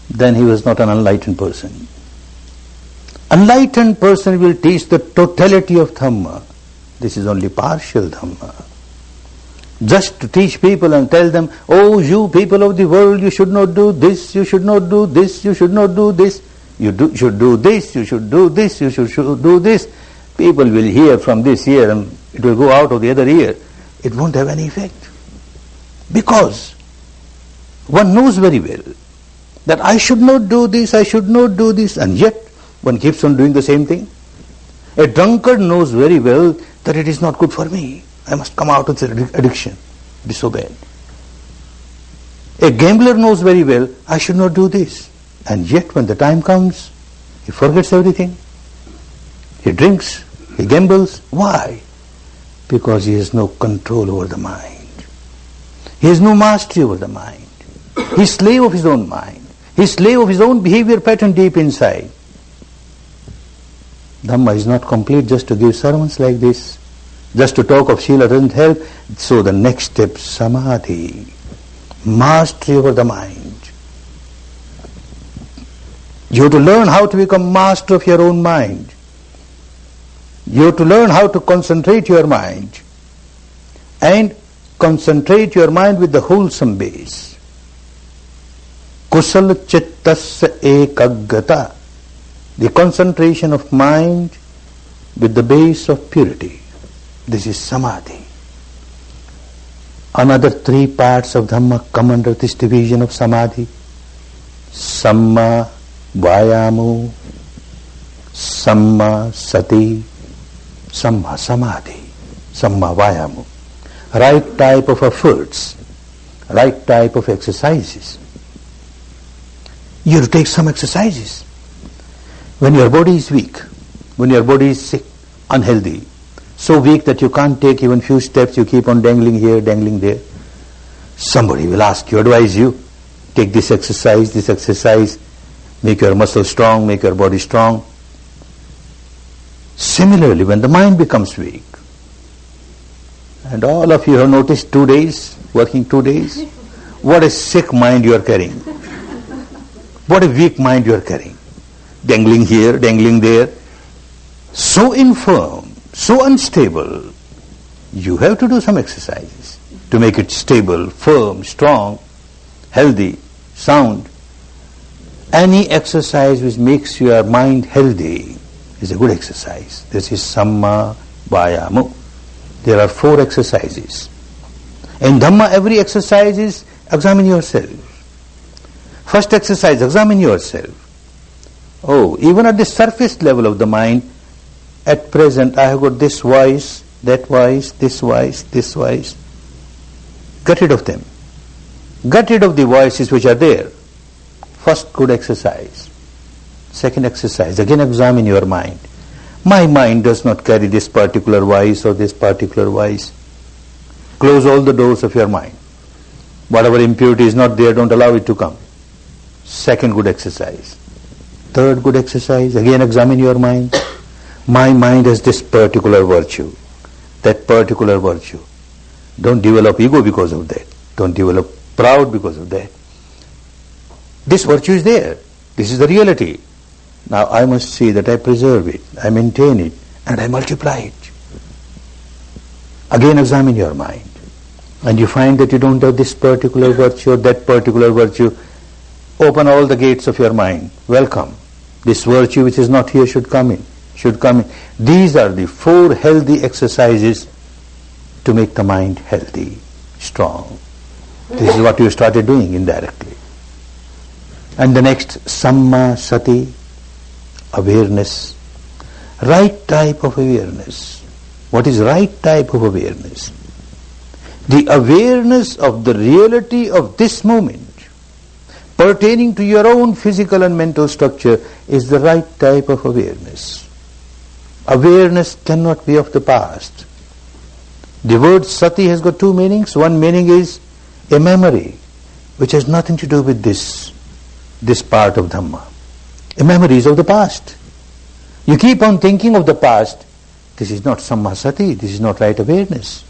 then he was not an enlightened person. Enlightened person will teach the totality of Dhamma. This is only partial Dhamma. Just to teach people and tell them, oh, you people of the world, you should not do this, you should not do this, you should not do this, should do this, you should do this, you should do this. People will hear from this ear and it will go out of the other ear. It won't have any effect. Because one knows very well that I should not do this, I should not do this, and yet one keeps on doing the same thing. A drunkard knows very well that it is not good for me. I must come out of this addiction. It is so bad. A gambler knows very well, I should not do this. And yet when the time comes, he forgets everything. He drinks, he gambles. Why? Because he has no control over the mind. He has no mastery over the mind. He is slave of his own mind. He is slave of his own behavior pattern deep inside. Dhamma is not complete just to give sermons like this. Just to talk of Srila doesn't help. So the next step, samadhi, mastery over the mind. You have to learn how to become master of your own mind. You have to learn how to concentrate your mind. And concentrate your mind with the wholesome base. Kusala chittasya ekaggata. The concentration of mind with the base of purity. This is samadhi. Another three parts of Dhamma come under this division of samadhi. Samma vayamo, samma sati, samma samadhi, samma vayamo. Right type of efforts, right type of exercises. You have to take some exercises. When your body is weak, when your body is sick, unhealthy, so weak that you can't take even few steps, you keep on dangling here, dangling there. Somebody will ask you, advise you, take this exercise, make your muscles strong, make your body strong. Similarly, when the mind becomes weak, and all of you have noticed 2 days, working 2 days, what a sick mind you are carrying. What a weak mind you are carrying. Dangling here, dangling there. So infirm, so unstable. You have to do some exercises to make it stable, firm, strong, healthy, sound. Any exercise which makes your mind healthy is a good exercise. This is samma vayamo. There are 4 exercises. In Dhamma, every exercise is examine yourself. First exercise, examine yourself. Oh, even at the surface level of the mind, at present I have got this voice, that voice, this voice, this voice. Get rid of them. Get rid of the voices which are there. First good exercise. Second exercise, again examine your mind. My mind does not carry this particular voice or this particular voice. Close all the doors of your mind. Whatever impurity is not there, don't allow it to come. Second good exercise. Third good exercise, again examine your mind. My mind has this particular virtue, that particular virtue. Don't develop ego because of that. Don't develop proud because of that. This virtue is there. This is the reality. Now I must see that I preserve it, I maintain it, and I multiply it. Again examine your mind. And you find that you don't have this particular virtue or that particular virtue. Open all the gates of your mind. Welcome. This virtue which is not here should come in. Should come in. These are the 4 healthy exercises to make the mind healthy, strong. This is what you started doing indirectly. And the next, samma sati, awareness. Right type of awareness. What is right type of awareness? The awareness of the reality of this moment, pertaining to your own physical and mental structure, is the right type of awareness. Awareness cannot be of the past. The word sati has got 2 meanings. One meaning is a memory, which has nothing to do with this part of Dhamma. A memory is of the past. You keep on thinking of the past. This is not samma sati. This is not right awareness.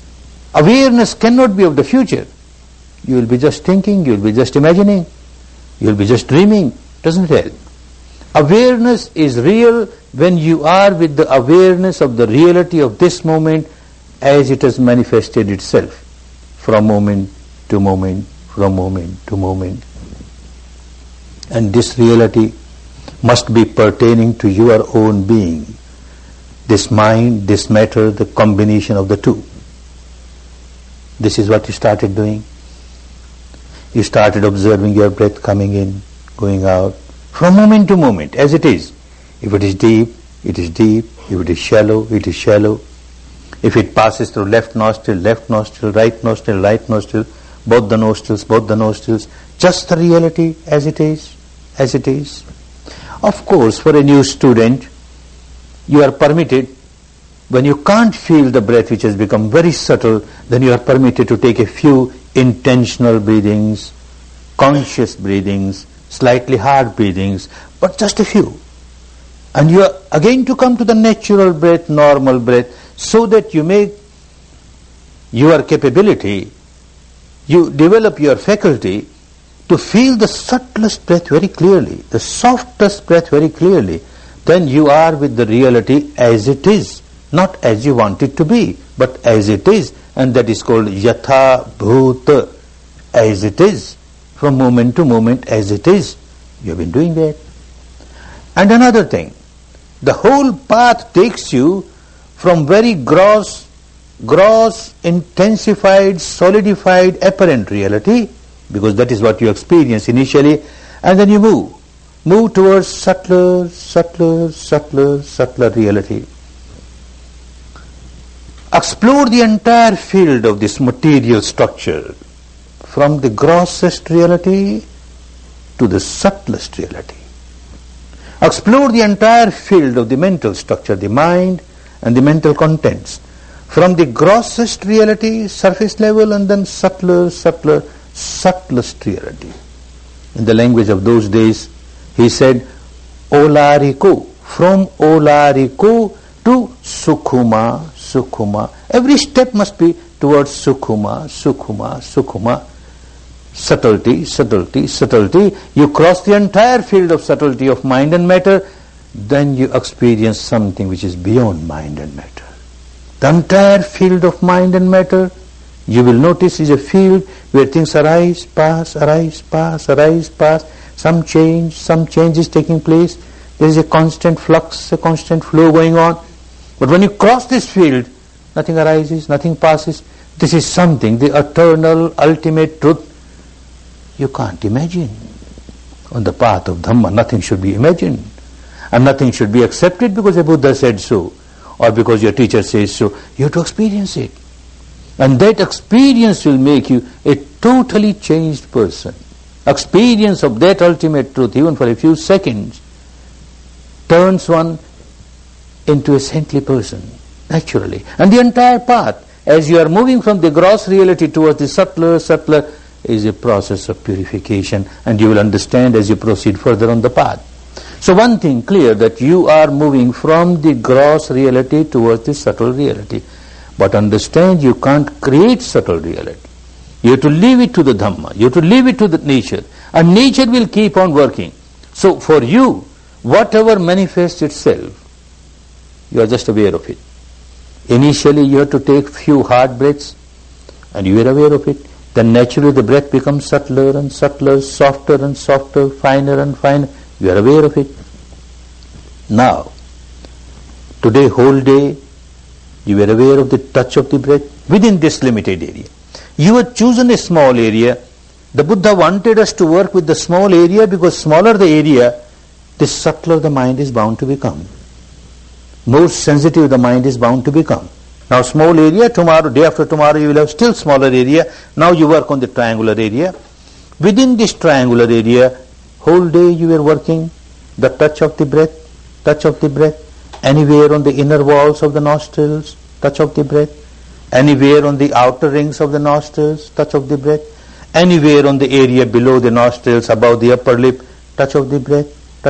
Awareness cannot be of the future. You will be just thinking, you will be just imagining. You'll be just dreaming. Doesn't help. Awareness is real when you are with the awareness of the reality of this moment as it has manifested itself from moment to moment, from moment to moment. And this reality must be pertaining to your own being. This mind, this matter, the combination of the two. This is what you started doing. You started observing your breath coming in, going out, from moment to moment, as it is. If it is deep, it is deep. If it is shallow, it is shallow. If it passes through left nostril, right nostril, both the nostrils, just the reality as it is, as it is. Of course, for a new student, you are permitted, when you can't feel the breath which has become very subtle, then you are permitted to take a few intentional breathings, conscious breathings, slightly hard breathings, but just a few. And you are again to come to the natural breath, normal breath, so that you make your capability, you develop your faculty to feel the subtlest breath very clearly, the softest breath very clearly. Then you are with the reality as it is, not as you want it to be, but as it is. And that is called yatha bhuta, as it is, from moment to moment as it is. You have been doing that. And another thing, the whole path takes you from very gross, intensified, solidified, apparent reality, because that is what you experience initially, and then you move towards subtler reality. Explore the entire field of this material structure, from the grossest reality to the subtlest reality. Explore the entire field of the mental structure, the mind and the mental contents, from the grossest reality, surface level, and then subtlest reality. In the language of those days, he said, Olariko, from Olariko to Sukhuma. Every step must be towards Sukhuma. Subtlety. You cross the entire field of subtlety of mind and matter, then you experience something which is beyond mind and matter. The entire field of mind and matter, you will notice, is a field where things arise, pass. Some change is taking place. There is a constant flux, a constant flow going on. But when you cross this field, nothing arises, nothing passes. This is something, the eternal, ultimate truth, you can't imagine. On the path of Dhamma, nothing should be imagined. And nothing should be accepted because a Buddha said so, or because your teacher says so. You have to experience it. And that experience will make you a totally changed person. Experience of that ultimate truth, even for a few seconds, turns one into a saintly person, naturally. And the entire path, as you are moving from the gross reality towards the subtler, is a process of purification, and you will understand as you proceed further on the path. So one thing clear, that you are moving from the gross reality towards the subtle reality. But understand, you can't create subtle reality. You have to leave it to the Dhamma. You have to leave it to the nature. And nature will keep on working. So for you, whatever manifests itself, you are just aware of it. Initially you have to take few hard breaths, and you are aware of it. Then naturally the breath becomes subtler and subtler, softer and softer, finer and finer. You are aware of it. Now, today, whole day, you are aware of the touch of the breath within this limited area. You have chosen a small area. The Buddha wanted us to work with the small area, because smaller the area, the subtler the mind is bound to become. More sensitive the mind is bound to become. Now small area, tomorrow, day after tomorrow you will have still smaller area. Now you work on the triangular area. Within this triangular area, whole day you are working the touch of the breath. Anywhere on the inner walls of the nostrils, touch of the breath. Anywhere on the outer rings of the nostrils, touch of the breath. Anywhere on the area below the nostrils, above the upper lip, touch of the breath.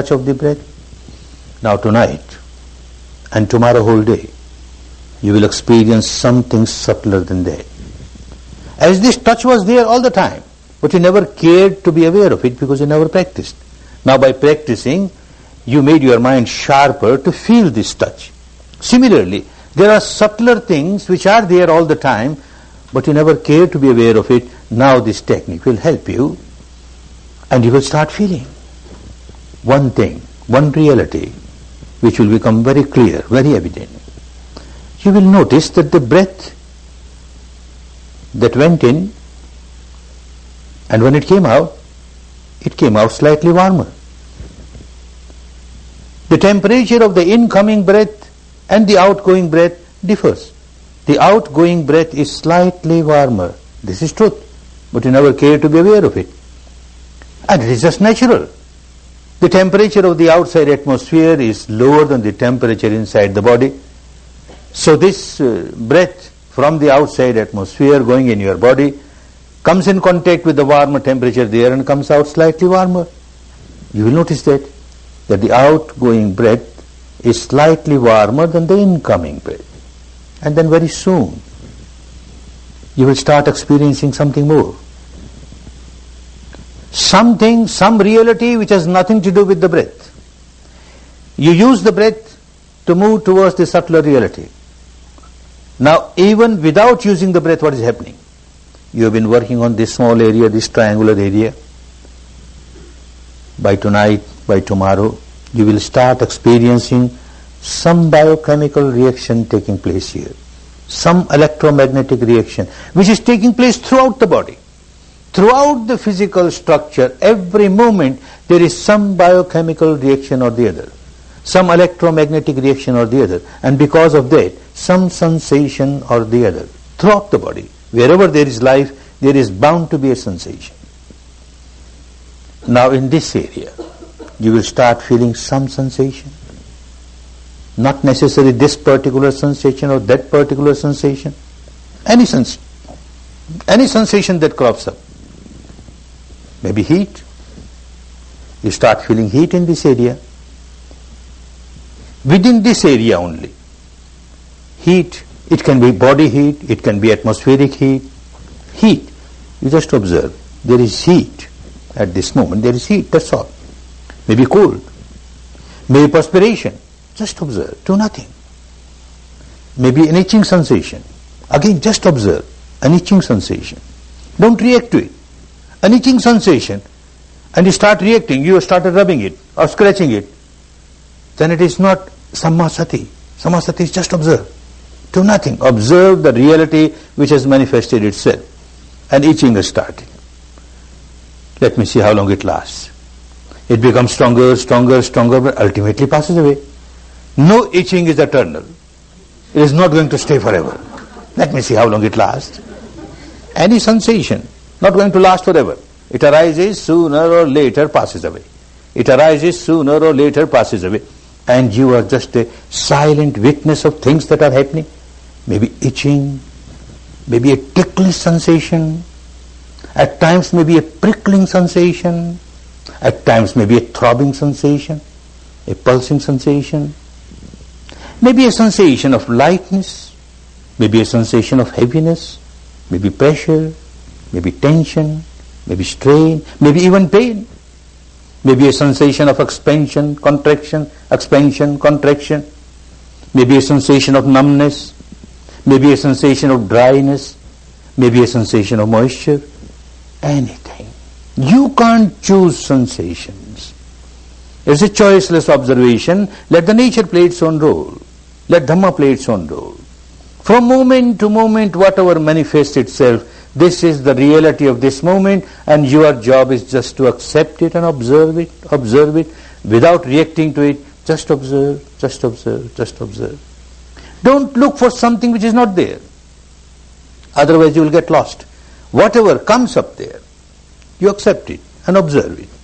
Now tonight and tomorrow whole day, you will experience something subtler than that. As this touch was there all the time, but you never cared to be aware of it because you never practiced. Now by practicing, you made your mind sharper to feel this touch. Similarly, there are subtler things which are there all the time, but you never care to be aware of it. Now this technique will help you, and you will start feeling one thing, one reality, which will become very clear, very evident. You will notice that the breath that went in, and when it came out slightly warmer. The temperature of the incoming breath and the outgoing breath differs. The outgoing breath is slightly warmer. This is truth, but you never care to be aware of it. And it is just natural. The temperature of the outside atmosphere is lower than the temperature inside the body. So this breath from the outside atmosphere going in your body comes in contact with the warmer temperature there and comes out slightly warmer. You will notice that the outgoing breath is slightly warmer than the incoming breath. And then very soon you will start experiencing something more. Some reality which has nothing to do with the breath. You use the breath to move towards the subtler reality. Now even without using the breath, what is happening? You have been working on this small area, this triangular area. By tonight, by tomorrow, you will start experiencing some biochemical reaction taking place here. Some electromagnetic reaction which is taking place throughout the body. Throughout the physical structure, every moment there is some biochemical reaction or the other. Some electromagnetic reaction or the other. And because of that, some sensation or the other. Throughout the body. Wherever there is life, there is bound to be a sensation. Now in this area, you will start feeling some sensation. Not necessarily this particular sensation or that particular sensation. Any sensation that crops up. Maybe heat. You start feeling heat in this area. Within this area only. Heat. It can be body heat, it can be atmospheric heat. Heat. You just observe. There is heat. At this moment there is heat, that's all. Maybe cold. Maybe perspiration. Just observe. Do nothing. Maybe an itching sensation. Again, just observe. An itching sensation. Don't react to it. An itching sensation. And you start reacting. You have started rubbing it or scratching it. Then it is not sammasati. Sammasati is just observe. Do nothing. Observe the reality which has manifested itself. And itching has started. Let me see how long it lasts. It becomes stronger, stronger, stronger, but ultimately passes away. No itching is eternal. It is not going to stay forever. Let me see how long it lasts. Any sensation, not going to last forever. It arises, sooner or later passes away. It arises, sooner or later passes away. And you are just a silent witness of things that are happening. Maybe itching, maybe a ticklish sensation, at times maybe a prickling sensation, at times maybe a throbbing sensation, a pulsing sensation, maybe a sensation of lightness, maybe a sensation of heaviness, maybe pressure, maybe tension, maybe strain, maybe even pain, maybe a sensation of expansion, contraction, maybe a sensation of numbness, maybe a sensation of dryness, maybe a sensation of moisture, anything. You can't choose sensations. It's a choiceless observation. Let the nature play its own role. Let Dhamma play its own role. From moment to moment, whatever manifests itself, this is the reality of this moment, and your job is just to accept it and observe it, without reacting to it. Just observe, just observe, just observe. Don't look for something which is not there. Otherwise you will get lost. Whatever comes up there, you accept it and observe it.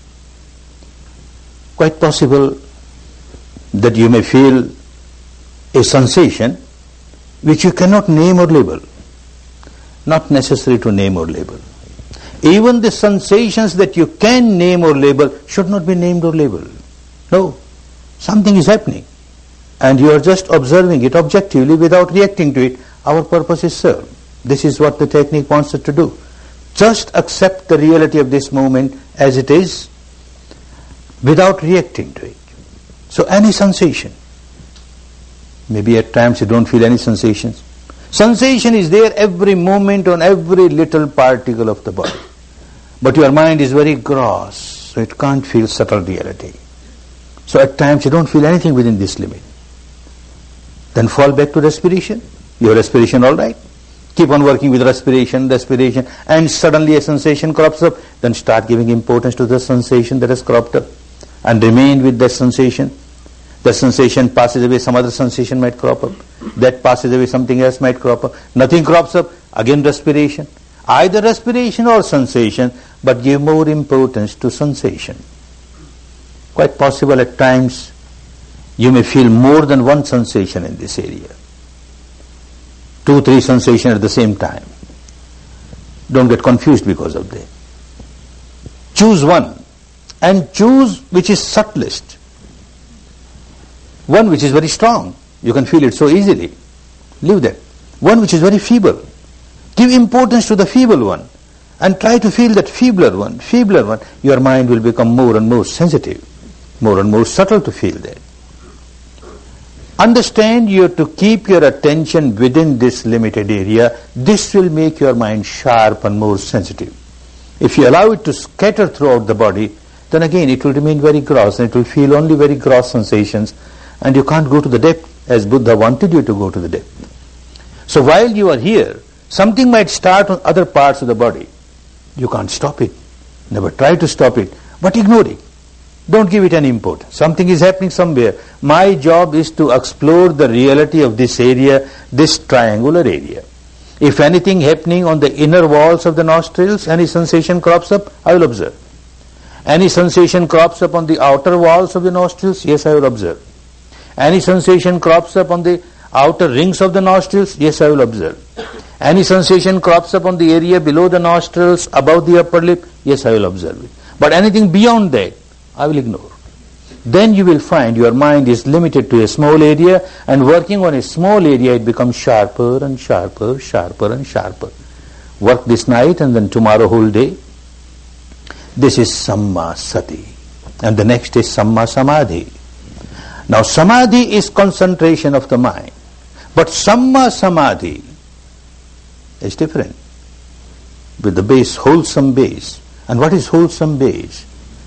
Quite possible that you may feel a sensation which you cannot name or label. Not necessary to name or label. Even the sensations that you can name or label should not be named or labeled. No, something is happening and you are just observing it objectively without reacting to it. Our purpose is served. This is what the technique wants us to do. Just accept the reality of this moment as it is without reacting to it. So any sensation, maybe at times you don't feel any sensations. Sensation is there every moment on every little particle of the body. But your mind is very gross, so it can't feel subtle reality. So at times you don't feel anything within this limit. Then fall back to respiration. Your respiration all right. Keep on working with respiration, and suddenly a sensation crops up. Then start giving importance to the sensation that has cropped up and remain with that sensation. The sensation passes away, some other sensation might crop up. That passes away, something else might crop up. Nothing crops up, again respiration. Either respiration or sensation, but give more importance to sensation. Quite possible at times you may feel more than one sensation in this area. 2, 3 sensations at the same time. Don't get confused because of that. Choose one, and choose which is subtlest. One which is very strong, you can feel it so easily. Leave that. One which is very feeble, give importance to the feeble one and try to feel that feebler one. Your mind will become more and more sensitive, more and more subtle to feel that. Understand you have to keep your attention within this limited area. This will make your mind sharp and more sensitive. If you allow it to scatter throughout the body, then again it will remain very gross and it will feel only very gross sensations, and you can't go to the depth as Buddha wanted you to go to the depth. So while you are here, something might start on other parts of the body. You can't stop it. Never try to stop it, but ignore it. Don't give it any importance. Something is happening somewhere. My job is to explore the reality of this area, this triangular area. If anything happening on the inner walls of the nostrils, any sensation crops up, I will observe. Any sensation crops up on the outer walls of the nostrils, yes, I will observe. Any sensation crops up on the outer rings of the nostrils, yes, I will observe. Any sensation crops up on the area below the nostrils, above the upper lip, yes, I will observe it. But anything beyond that, I will ignore. Then you will find your mind is limited to a small area, and working on a small area it becomes sharper and sharper, sharper and sharper. Work this night and then tomorrow whole day. This is Samma Sati. And the next is Samma Samadhi. Now Samadhi is concentration of the mind. But Samma Samadhi is different. With the base, wholesome base. And what is wholesome base?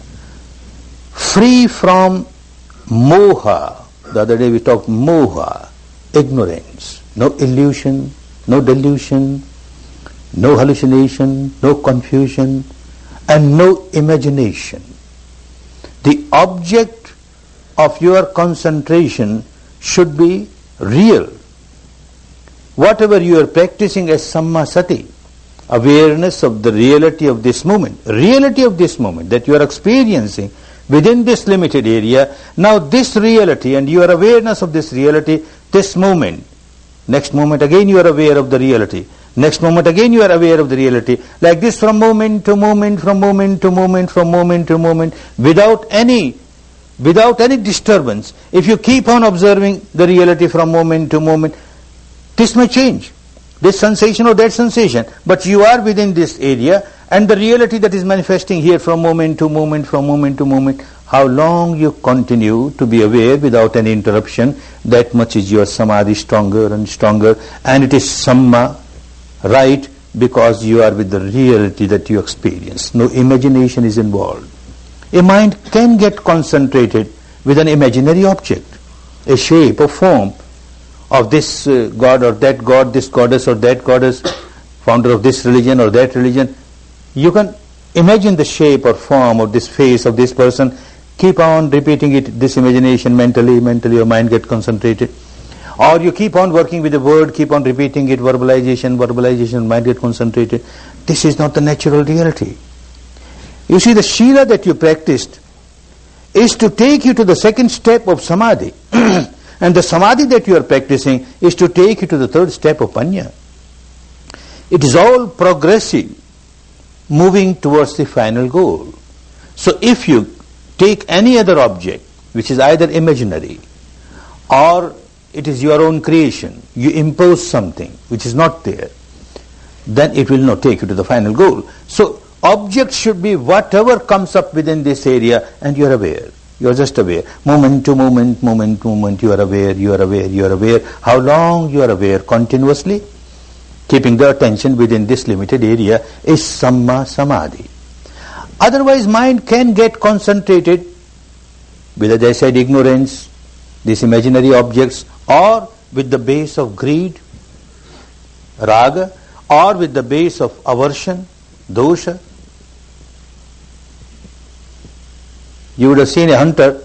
Free from moha. The other day we talked moha, ignorance, no illusion, no delusion, no hallucination, no confusion, and no imagination. The object of your concentration should be real. Whatever you are practicing as Samma Sati, awareness of the reality of this moment that you are experiencing within this limited area. Now this reality and your awareness of this reality, this moment, next moment again you are aware of the reality, next moment again you are aware of the reality, like this from moment to moment, from moment to moment, from moment to moment, without any disturbance. If you keep on observing the reality from moment to moment, this may change, this sensation or that sensation, but you are within this area, and the reality that is manifesting here from moment to moment, from moment to moment, how long you continue to be aware without any interruption, that much is your samadhi stronger and stronger, and it is Samma, right, because you are with the reality that you experience. No imagination is involved. A mind can get concentrated with an imaginary object, a shape or form of this god or that god, this goddess or that goddess, founder of this religion or that religion. You can imagine the shape or form of this face of this person, keep on repeating it, this imagination mentally your mind gets concentrated. Or you keep on working with the word, keep on repeating it, verbalization, mind gets concentrated. This is not the natural reality. You see, the Shila that you practiced is to take you to the second step of Samadhi. And the Samadhi that you are practicing is to take you to the third step of Panya. It is all progressive, moving towards the final goal. So if you take any other object which is either imaginary or it is your own creation, you impose something which is not there, then it will not take you to the final goal. So object should be whatever comes up within this area, and you are aware. You are just aware. Moment to moment, moment to moment, you are aware, you are aware, you are aware. How long you are aware? Continuously. Keeping the attention within this limited area is Samma Samadhi. Otherwise, mind can get concentrated with, as I said, ignorance, these imaginary objects, or with the base of greed, raga, or with the base of aversion, dosha. You would have seen a hunter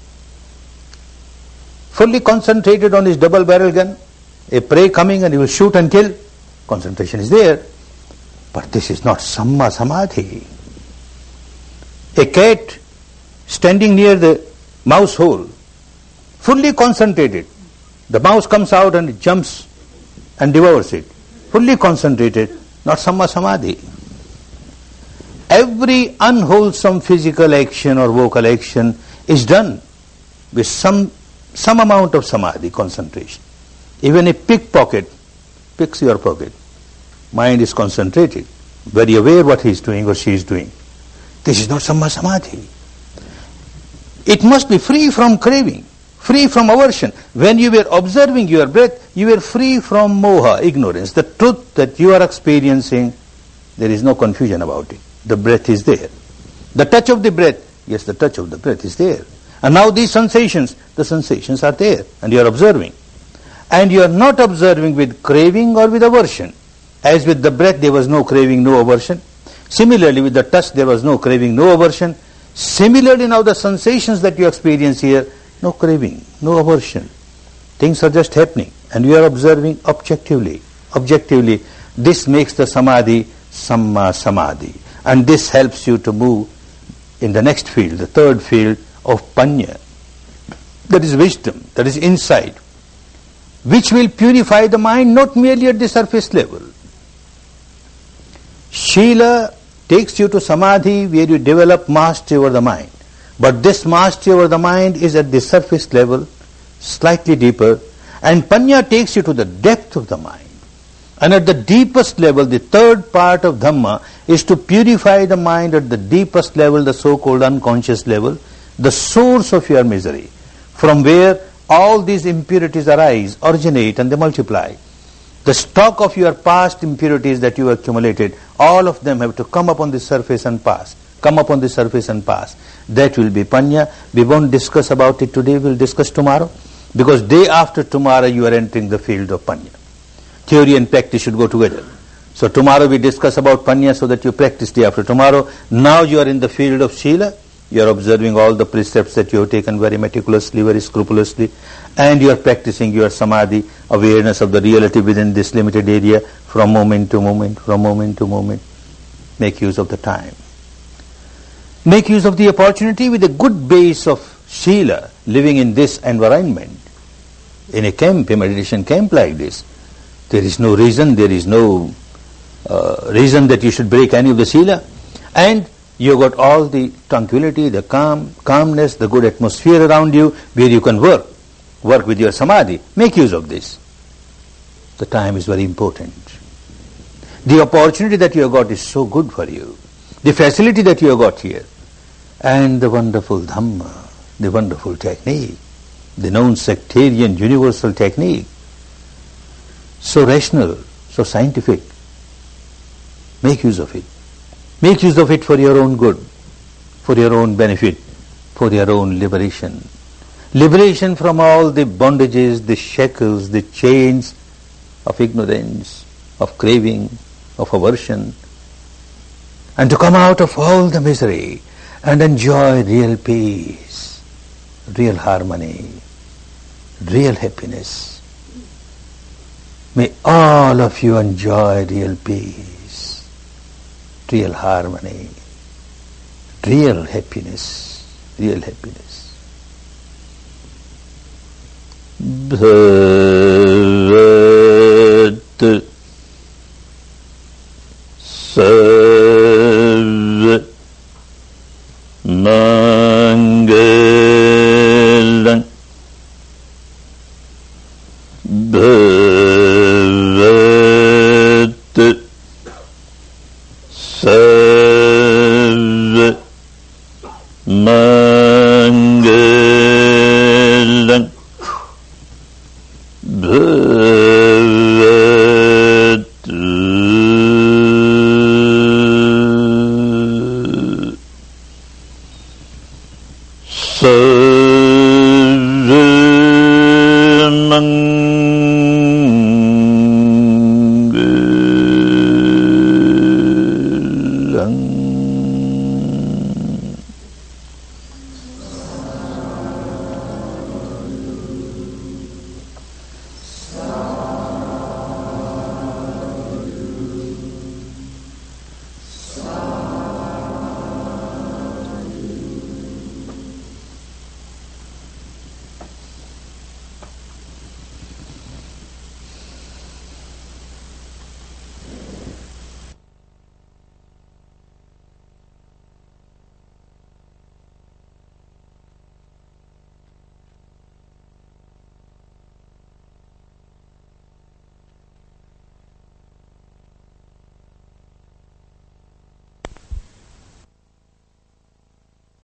fully concentrated on his double barrel gun, a prey coming and he will shoot and kill. Concentration is there. But this is not Samma Samadhi. A cat standing near the mouse hole, fully concentrated. The mouse comes out and it jumps and devours it. Fully concentrated, not Samma Samadhi. Every unwholesome physical action or vocal action is done with some amount of samadhi, concentration. Even a pickpocket picks your pocket. Mind is concentrated, very aware what he is doing or she is doing. This is not Samma Samadhi. It must be free from craving, free from aversion. When you were observing your breath, you were free from moha, ignorance. The truth that you are experiencing, there is no confusion about it. The breath is there. The touch of the breath, yes, the touch of the breath is there. And now these sensations, the sensations are there, and you are observing. And you are not observing with craving or with aversion. As with the breath, there was no craving, no aversion. Similarly, with the touch, there was no craving, no aversion. Similarly, now the sensations that you experience here, no craving, no aversion. Things are just happening, and you are observing objectively. Objectively, this makes the samadhi Samma Samadhi. And this helps you to move in the next field, the third field of Panya. That is wisdom, that is insight, which will purify the mind not merely at the surface level. Shila takes you to Samadhi where you develop mastery over the mind. But this mastery over the mind is at the surface level, slightly deeper, and Panya takes you to the depth of the mind. And at the deepest level, the third part of Dhamma is to purify the mind at the deepest level, the so-called unconscious level, the source of your misery, from where all these impurities arise, originate, and they multiply. The stock of your past impurities that you accumulated, all of them have to come up on the surface and pass. Come up on the surface and pass. That will be Panya. We won't discuss about it today, we'll discuss tomorrow. Because day after tomorrow you are entering the field of Panya. Theory and practice should go together. So tomorrow we discuss about Panya so that you practice day after tomorrow. Now you are in the field of Shila. You are observing all the precepts that you have taken very meticulously, very scrupulously. And you are practicing your Samadhi, awareness of the reality within this limited area from moment to moment, from moment to moment. Make use of the time. Make use of the opportunity with a good base of Shila, living in this environment. In a camp, a meditation camp like this, there is no reason, reason that you should break any of the Sila. And you got all the tranquility, the calmness, the good atmosphere around you where you can work with your Samadhi. Make use of this. The time is very important. The opportunity that you have got is so good for you. The facility that you have got here. And the wonderful Dhamma, the wonderful technique, the non-sectarian universal technique. So rational, so scientific. Make use of it. Make use of it for your own good, for your own benefit, for your own liberation. Liberation from all the bondages, the shackles, the chains of ignorance, of craving, of aversion. And to come out of all the misery and enjoy real peace, real harmony, real happiness. May all of you enjoy real peace, real harmony, real happiness, real happiness. Bhavat Sarva Mangalam Bhavat